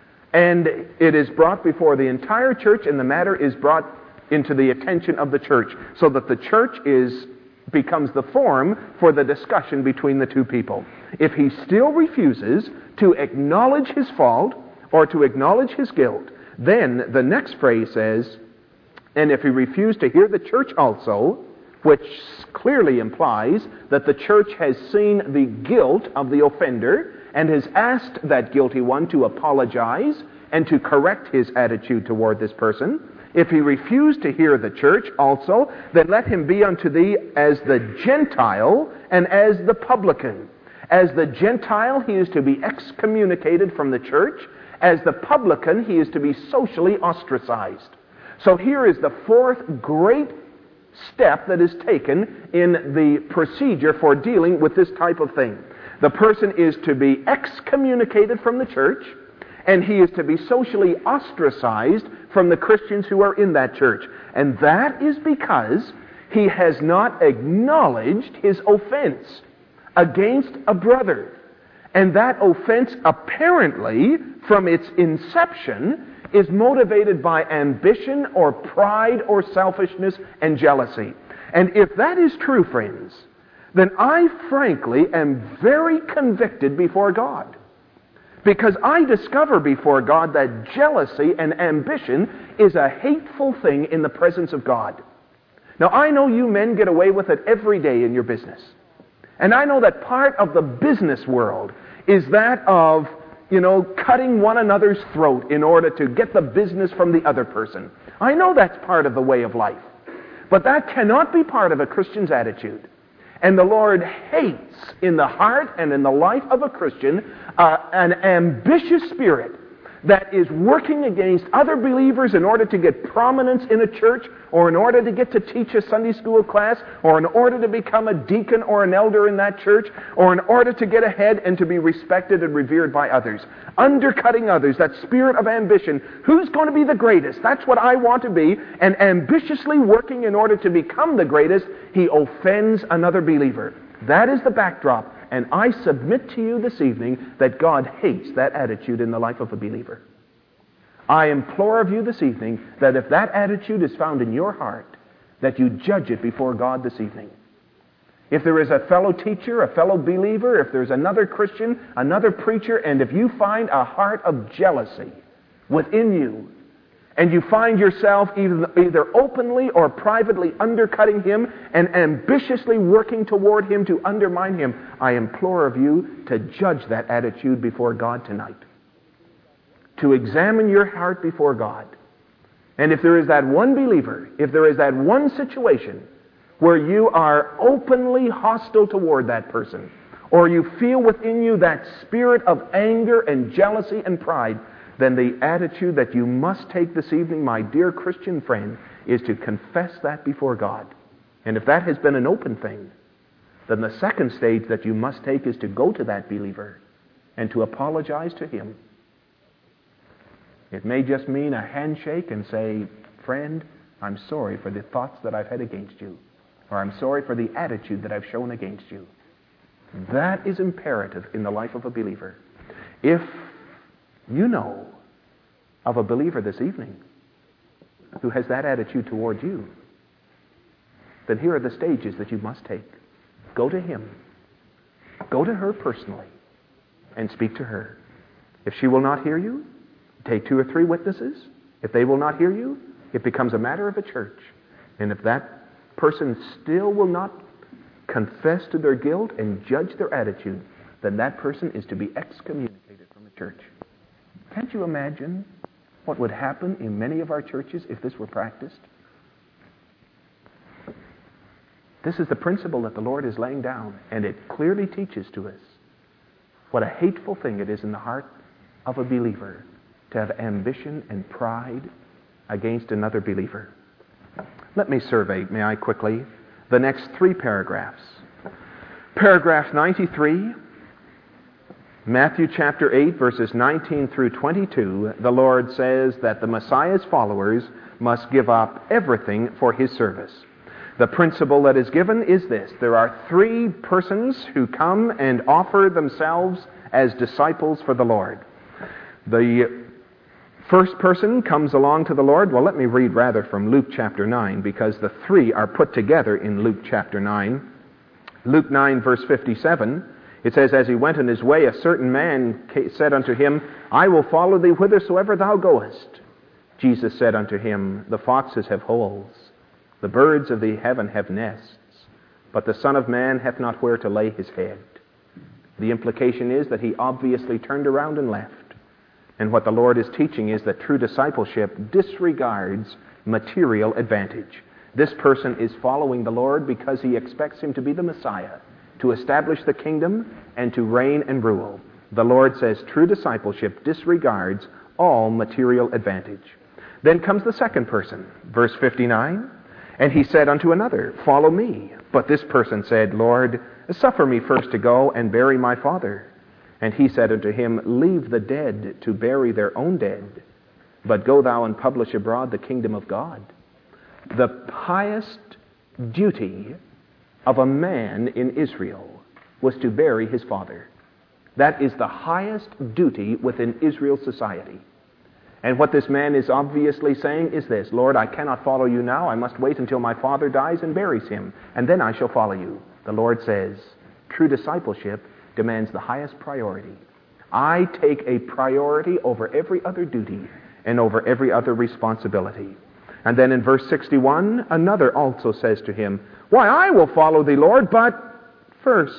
And it is brought before the entire church, and the matter is brought into the attention of the church, so that the church is becomes the forum for the discussion between the two people. If he still refuses to acknowledge his fault or to acknowledge his guilt, then the next phrase says, and if he refused to hear the church also, which clearly implies that the church has seen the guilt of the offender and has asked that guilty one to apologize and to correct his attitude toward this person. If he refused to hear the church also, then let him be unto thee as the Gentile and as the publican. As the Gentile, he is to be excommunicated from the church. As the publican, he is to be socially ostracized. So here is the fourth great step that is taken in the procedure for dealing with this type of thing. The person is to be excommunicated from the church, and he is to be socially ostracized from the Christians who are in that church. And that is because he has not acknowledged his offense against a brother. And that offense, apparently, from its inception, is motivated by ambition or pride or selfishness and jealousy. And if that is true, friends, then I frankly am very convicted before God. Because I discover before God that jealousy and ambition is a hateful thing in the presence of God. Now, I know you men get away with it every day in your business. And I know that part of the business world is that of, you know, cutting one another's throat in order to get the business from the other person. I know that's part of the way of life. But that cannot be part of a Christian's attitude. And the Lord hates in the heart and in the life of a Christian uh, an ambitious spirit that is working against other believers in order to get prominence in a church, or in order to get to teach a Sunday school class, or in order to become a deacon or an elder in that church, or in order to get ahead and to be respected and revered by others. Undercutting others, that spirit of ambition. Who's going to be the greatest? That's what I want to be. And ambitiously working in order to become the greatest, he offends another believer. That is the backdrop. And I submit to you this evening that God hates that attitude in the life of a believer. I implore of you this evening that if that attitude is found in your heart, that you judge it before God this evening. If there is a fellow teacher, a fellow believer, if there's another Christian, another preacher, and if you find a heart of jealousy within you, and you find yourself either, either openly or privately undercutting him and ambitiously working toward him to undermine him, I implore of you to judge that attitude before God tonight. To examine your heart before God. And if there is that one believer, if there is that one situation where you are openly hostile toward that person, or you feel within you that spirit of anger and jealousy and pride, then the attitude that you must take this evening, my dear Christian friend, is to confess that before God. And if that has been an open thing, then the second stage that you must take is to go to that believer and to apologize to him. It may just mean a handshake and say, "Friend, I'm sorry for the thoughts that I've had against you. Or I'm sorry for the attitude that I've shown against you. That is imperative in the life of a believer. If you know of a believer this evening who has that attitude toward you, then here are the stages that you must take. Go to him. Go to her personally and speak to her. If she will not hear you, take two or three witnesses. If they will not hear you, it becomes a matter of a church. And if that person still will not confess to their guilt and judge their attitude, then that person is to be excommunicated from a church. Can't you imagine what would happen in many of our churches if this were practiced? This is the principle that the Lord is laying down, and it clearly teaches to us what a hateful thing it is in the heart of a believer to have ambition and pride against another believer. Let me survey, may I quickly, the next three paragraphs. Paragraph ninety-three, Matthew chapter eight, verses nineteen through twenty-two, the Lord says that the Messiah's followers must give up everything for his service. The principle that is given is this. There are three persons who come and offer themselves as disciples for the Lord. The first person comes along to the Lord. Well, let me read rather from Luke chapter nine, because the three are put together in Luke chapter nine. Luke nine, verse fifty-seven, it says, "As he went on his way, a certain man said unto him, I will follow thee whithersoever thou goest. Jesus said unto him, The foxes have holes, the birds of the heaven have nests, but the Son of Man hath not where to lay his head." The implication is that he obviously turned around and left. And what the Lord is teaching is that true discipleship disregards material advantage. This person is following the Lord because he expects him to be the Messiah, to establish the kingdom and to reign and rule. The Lord says true discipleship disregards all material advantage. Then comes the second person, verse fifty-nine, "And he said unto another, Follow me. But this person said, Lord, suffer me first to go and bury my father. And he said unto him, Leave the dead to bury their own dead, but go thou and publish abroad the kingdom of God." The highest duty of a man in Israel was to bury his father. That is the highest duty within Israel's society. And what this man is obviously saying is this: Lord, I cannot follow you now. I must wait until my father dies and buries him, and then I shall follow you. The Lord says, true discipleship demands the highest priority. I take a priority over every other duty and over every other responsibility. And then in verse sixty-one, another also says to him, Why, I will follow thee, Lord, but first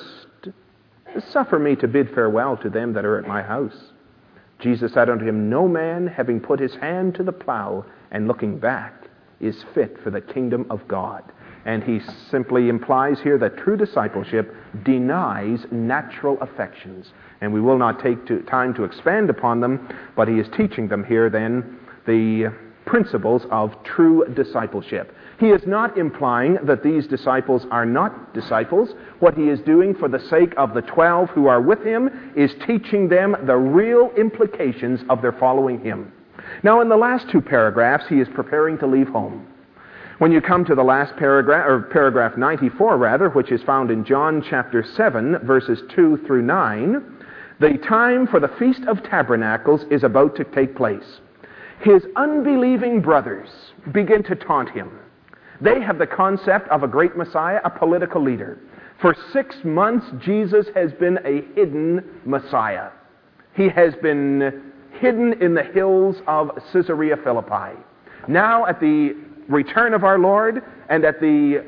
suffer me to bid farewell to them that are at my house. Jesus said unto him, No man, having put his hand to the plow and looking back, is fit for the kingdom of God. And he simply implies here that true discipleship denies natural affections. And we will not take to, time to expand upon them, but he is teaching them here then the principles of true discipleship. He is not implying that these disciples are not disciples. What he is doing for the sake of the twelve who are with him is teaching them the real implications of their following him. Now, in the last two paragraphs, he is preparing to leave home. When you come to the last paragraph, or paragraph ninety-four rather, which is found in John chapter seven, verses two through nine, the time for the Feast of Tabernacles is about to take place. His unbelieving brothers begin to taunt him. They have the concept of a great Messiah, a political leader. For six months, Jesus has been a hidden Messiah. He has been hidden in the hills of Caesarea Philippi. Now, at the return of our Lord and at the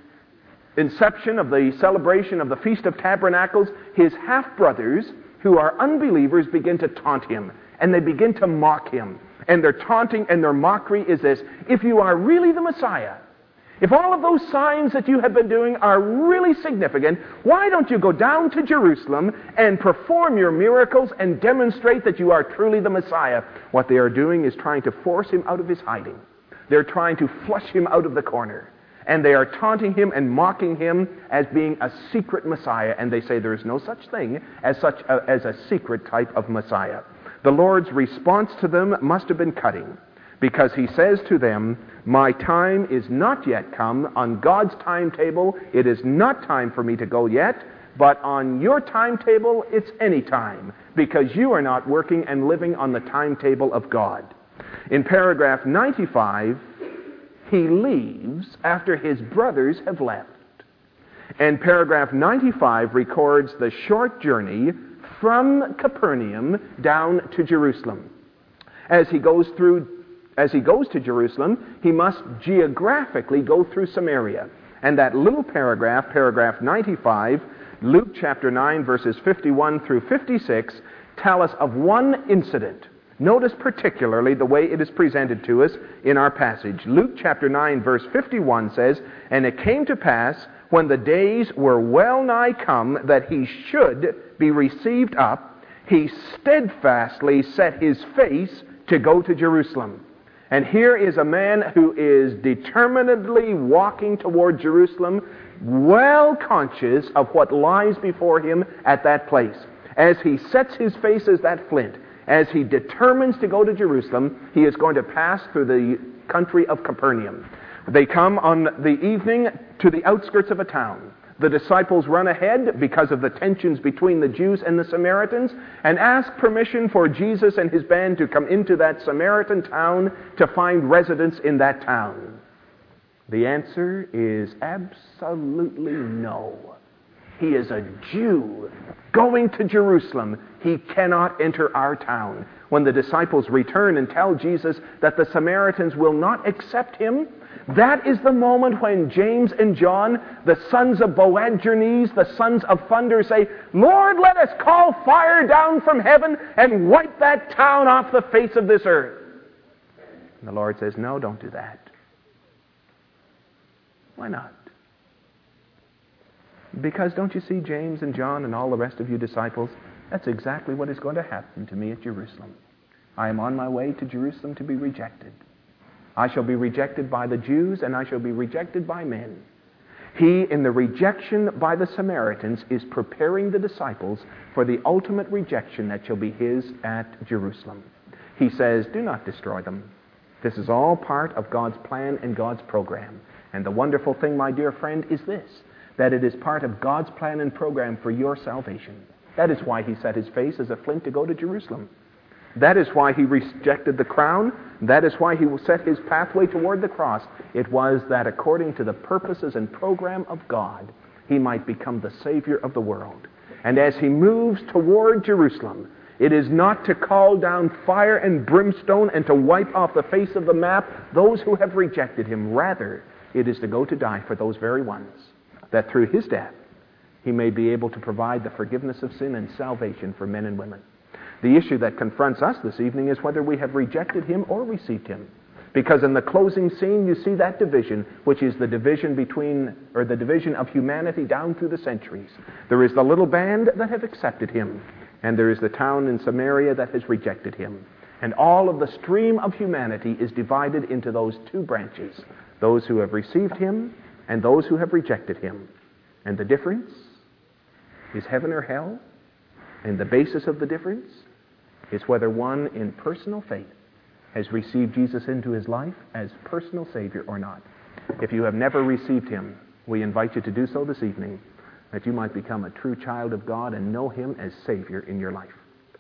inception of the celebration of the Feast of Tabernacles, his half-brothers, who are unbelievers, begin to taunt him, and they begin to mock him. And their taunting and their mockery is this: if you are really the Messiah, if all of those signs that you have been doing are really significant, why don't you go down to Jerusalem and perform your miracles and demonstrate that you are truly the Messiah? What they are doing is trying to force him out of his hiding. They're trying to flush him out of the corner. And they are taunting him and mocking him as being a secret Messiah. And they say there is no such thing as such a, as a secret type of Messiah. The Lord's response to them must have been cutting. because he says to them, my time is not yet come. On God's timetable, it is not time for me to go yet, but on your timetable, it's any time, because you are not working and living on the timetable of God. In paragraph ninety-five, he leaves after his brothers have left. And paragraph ninety-five records the short journey from Capernaum down to Jerusalem. As he goes through, as he goes to Jerusalem, he must geographically go through Samaria. And that little paragraph, paragraph ninety-five, Luke chapter nine, verses fifty-one through fifty-six, tell us of one incident. Notice particularly the way it is presented to us in our passage. Luke chapter nine, verse fifty-one says, and it came to pass, when the days were well nigh come that he should be received up, he steadfastly set his face to go to Jerusalem. And here is a man who is determinedly walking toward Jerusalem, well conscious of what lies before him at that place. As he sets his face as that flint, as he determines to go to Jerusalem, he is going to pass through the country of Capernaum. They come on the evening to the outskirts of a town. The disciples run ahead because of the tensions between the Jews and the Samaritans and ask permission for Jesus and his band to come into that Samaritan town to find residence in that town. The answer is absolutely no. He is a Jew going to Jerusalem. He cannot enter our town. When the disciples return and tell Jesus that the Samaritans will not accept him, that is the moment when James and John, the sons of Boanerges, the sons of thunder, say, Lord, let us call fire down from heaven and wipe that town off the face of this earth. And the Lord says, no, don't do that. Why not? Because don't you see, James and John and all the rest of you disciples, that's exactly what is going to happen to me at Jerusalem. I am on my way to Jerusalem to be rejected. I shall be rejected by the Jews, and I shall be rejected by men. He, in the rejection by the Samaritans, is preparing the disciples for the ultimate rejection that shall be his at Jerusalem. He says, do not destroy them. This is all part of God's plan and God's program. And the wonderful thing, my dear friend, is this, that it is part of God's plan and program for your salvation. That is why he set his face as a flint to go to Jerusalem. That is why he rejected the crown. That is why he set his pathway toward the cross. It was that according to the purposes and program of God, he might become the Savior of the world. And as he moves toward Jerusalem, it is not to call down fire and brimstone and to wipe off the face of the map those who have rejected him. Rather, it is to go to die for those very ones, that through his death, he may be able to provide the forgiveness of sin and salvation for men and women. The issue that confronts us this evening is whether we have rejected him or received him. Because in the closing scene, you see that division, which is the division between, or the division of humanity down through the centuries. There is the little band that have accepted him, and there is the town in Samaria that has rejected him. And all of the stream of humanity is divided into those two branches, those who have received him and those who have rejected him. And the difference is heaven or hell, and the basis of the difference is whether one in personal faith has received Jesus into his life as personal Savior or not. If you have never received him, we invite you to do so this evening, that you might become a true child of God and know him as Savior in your life.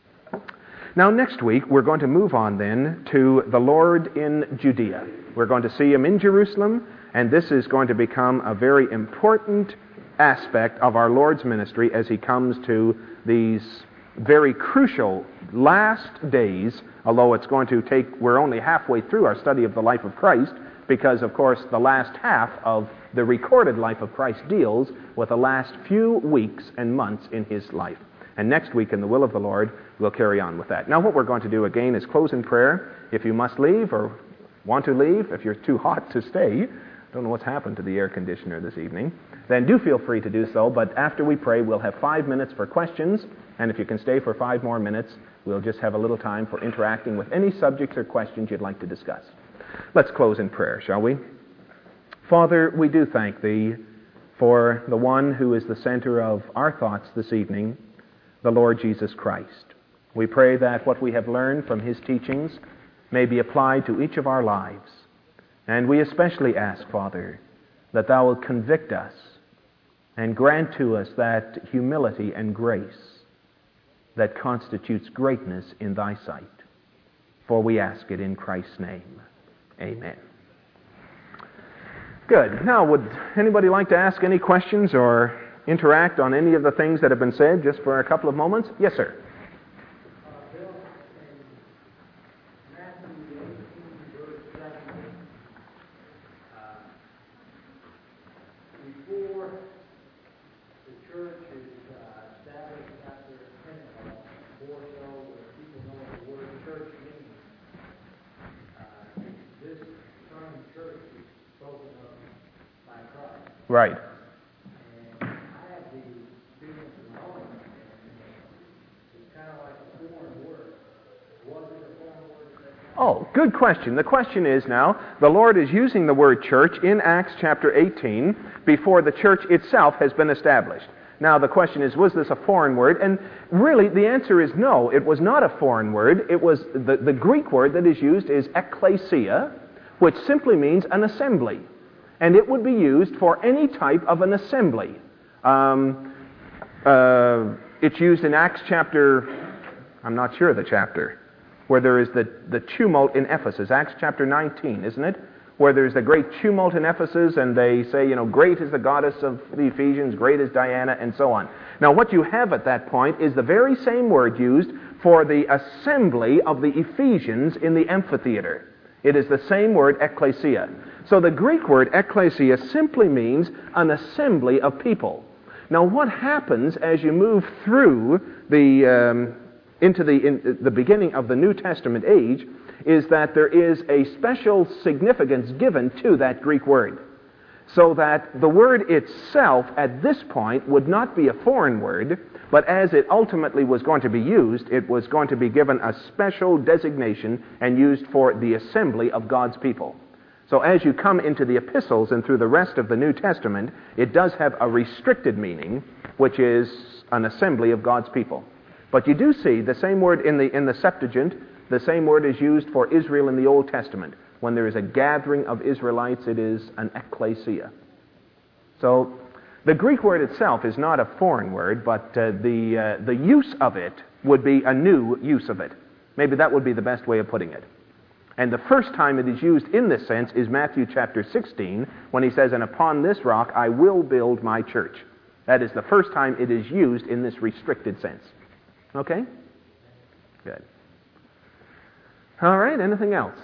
Now, next week, we're going to move on then to the Lord in Judea. We're going to see him in Jerusalem, and this is going to become a very important aspect of our Lord's ministry as he comes to these very crucial last days, although it's going to take, we're only halfway through our study of the life of Christ, because, of course, the last half of the recorded life of Christ deals with the last few weeks and months in his life. And next week, in the will of the Lord, we'll carry on with that. Now, what we're going to do again is close in prayer. If you must leave or want to leave, if you're too hot to stay, don't know what's happened to the air conditioner this evening, then do feel free to do so. But after we pray, we'll have five minutes for questions. And if you can stay for five more minutes, we'll just have a little time for interacting with any subjects or questions you'd like to discuss. Let's close in prayer, shall we? Father, we do thank thee for the one who is the center of our thoughts this evening, the Lord Jesus Christ. We pray that what we have learned from his teachings may be applied to each of our lives. And we especially ask, Father, that Thou wilt convict us and grant to us that humility and grace that constitutes greatness in Thy sight. For we ask it in Christ's name. Amen. Good. Now, would anybody like to ask any questions or interact on any of the things that have been said just for a couple of moments? Yes, sir. Right. Oh, good question. The question is now, the Lord is using the word church in Acts chapter eighteen before the church itself has been established. Now the question is, was this a foreign word? And really the answer is no, it was not a foreign word. It was, the, the Greek word that is used is ekklesia, which simply means an assembly. And it would be used for any type of an assembly. Um, uh, it's used in Acts chapter, I'm not sure of the chapter, where there is the, the tumult in Ephesus. Acts chapter nineteen, isn't it? Where there's the great tumult in Ephesus, and they say, you know, great is the goddess of the Ephesians, great is Diana, and so on. Now what you have at that point is the very same word used for the assembly of the Ephesians in the amphitheater. It is the same word, ekklesia. So the Greek word ekklesia simply means an assembly of people. Now what happens as you move through the um, into the in, the beginning of the New Testament age is that there is a special significance given to that Greek word. So that the word itself at this point would not be a foreign word, but as it ultimately was going to be used, it was going to be given a special designation and used for the assembly of God's people. So as you come into the epistles and through the rest of the New Testament, it does have a restricted meaning, which is an assembly of God's people. But you do see the same word in the in the Septuagint, the same word is used for Israel in the Old Testament. When there is a gathering of Israelites, it is an ekklesia. So the Greek word itself is not a foreign word, but uh, the uh, the use of it would be a new use of it. Maybe that would be the best way of putting it. And the first time it is used in this sense is Matthew chapter sixteen, when he says, "And upon this rock I will build my church." That is the first time it is used in this restricted sense. Okay? Good. All right, anything else?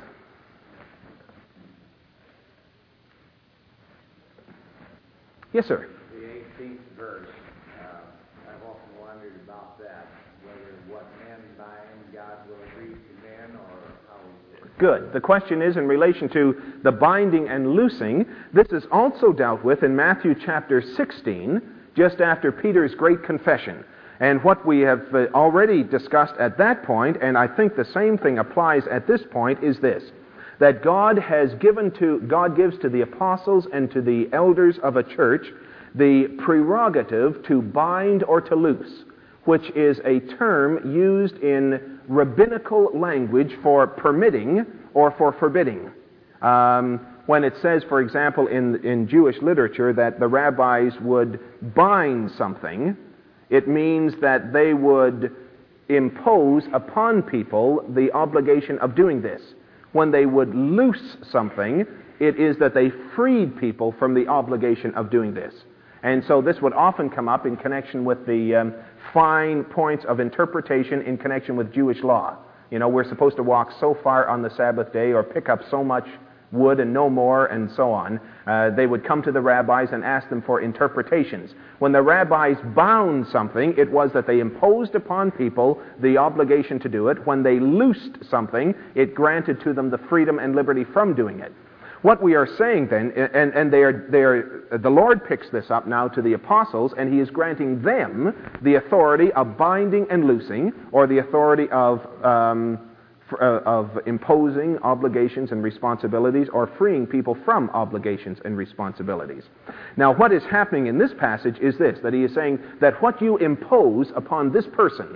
Yes, sir. The eighteenth verse, uh, I've often wondered about that, whether what men bind, God will agree to men, or how is it? Good. The question is in relation to the binding and loosing. This is also dealt with in Matthew chapter sixteen, just after Peter's great confession. And what we have uh, already discussed at that point, and I think the same thing applies at this point, is this: that God has given to, God gives to the apostles and to the elders of a church the prerogative to bind or to loose, which is a term used in rabbinical language for permitting or for forbidding. Um, when it says, for example, in, in Jewish literature that the rabbis would bind something, it means that they would impose upon people the obligation of doing this. When they would loose something, it is that they freed people from the obligation of doing this. And so this would often come up in connection with the um, fine points of interpretation in connection with Jewish law. You know, we're supposed to walk so far on the Sabbath day or pick up so much wood and no more, and so on. Uh, they would come to the rabbis and ask them for interpretations. When the rabbis bound something, it was that they imposed upon people the obligation to do it. When they loosed something, it granted to them the freedom and liberty from doing it. What we are saying then, and, and they are, they are, the Lord picks this up now to the apostles, and He is granting them the authority of binding and loosing, or the authority of um, of imposing obligations and responsibilities, or freeing people from obligations and responsibilities. Now, what is happening in this passage is this, that he is saying that what you impose upon this person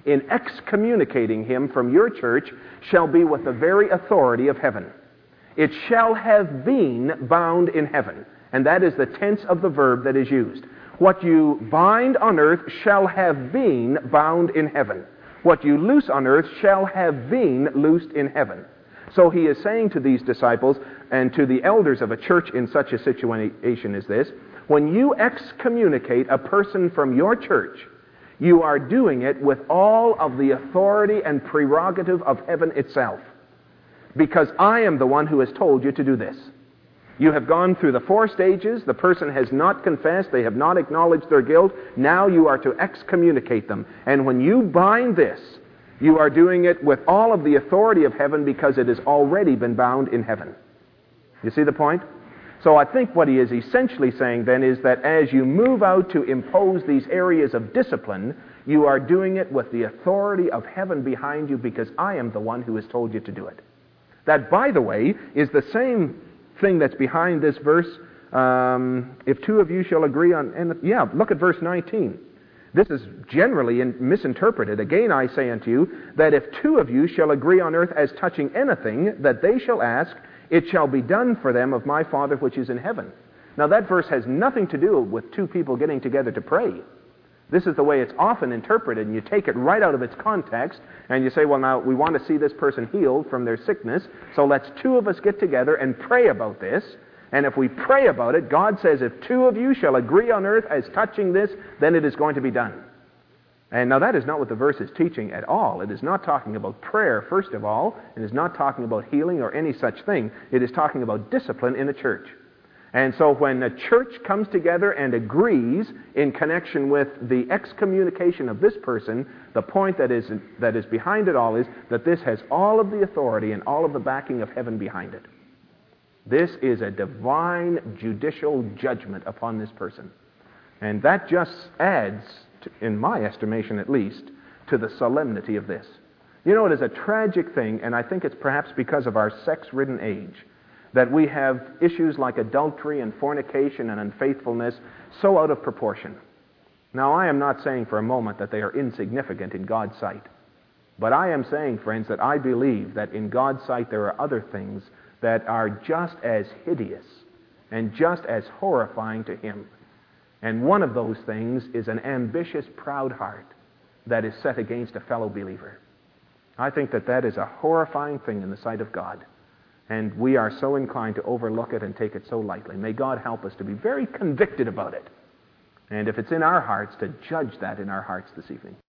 in excommunicating him from your church shall be with the very authority of heaven. It shall have been bound in heaven. And that is the tense of the verb that is used. What you bind on earth shall have been bound in heaven. What you loose on earth shall have been loosed in heaven. So he is saying to these disciples and to the elders of a church in such a situation as this, when you excommunicate a person from your church, you are doing it with all of the authority and prerogative of heaven itself. Because I am the one who has told you to do this. You have gone through the four stages. The person has not confessed. They have not acknowledged their guilt. Now you are to excommunicate them. And when you bind this, you are doing it with all of the authority of heaven because it has already been bound in heaven. You see the point? So I think what he is essentially saying then is that as you move out to impose these areas of discipline, you are doing it with the authority of heaven behind you because I am the one who has told you to do it. That, by the way, is the same thing that's behind this verse. Um, if two of you shall agree on... And yeah, look at verse nineteen. This is generally in, misinterpreted. Again, I say unto you, that if two of you shall agree on earth as touching anything that they shall ask, it shall be done for them of my Father which is in heaven. Now that verse has nothing to do with two people getting together to pray. This is the way it's often interpreted, and you take it right out of its context, and you say, well, now, we want to see this person healed from their sickness, so let's two of us get together and pray about this. And if we pray about it, God says, if two of you shall agree on earth as touching this, then it is going to be done. And now that is not what the verse is teaching at all. It is not talking about prayer, first of all. It is not talking about healing or any such thing. It is talking about discipline in a church. And so when a church comes together and agrees in connection with the excommunication of this person, the point that is, that is behind it all is that this has all of the authority and all of the backing of heaven behind it. This is a divine judicial judgment upon this person. And that just adds, to, in my estimation at least, to the solemnity of this. You know, it is a tragic thing, and I think it's perhaps because of our sex-ridden age, that we have issues like adultery and fornication and unfaithfulness so out of proportion. Now, I am not saying for a moment that they are insignificant in God's sight. But I am saying, friends, that I believe that in God's sight there are other things that are just as hideous and just as horrifying to Him. And one of those things is an ambitious, proud heart that is set against a fellow believer. I think that that is a horrifying thing in the sight of God. And we are so inclined to overlook it and take it so lightly. May God help us to be very convicted about it. And if it's in our hearts, to judge that in our hearts this evening.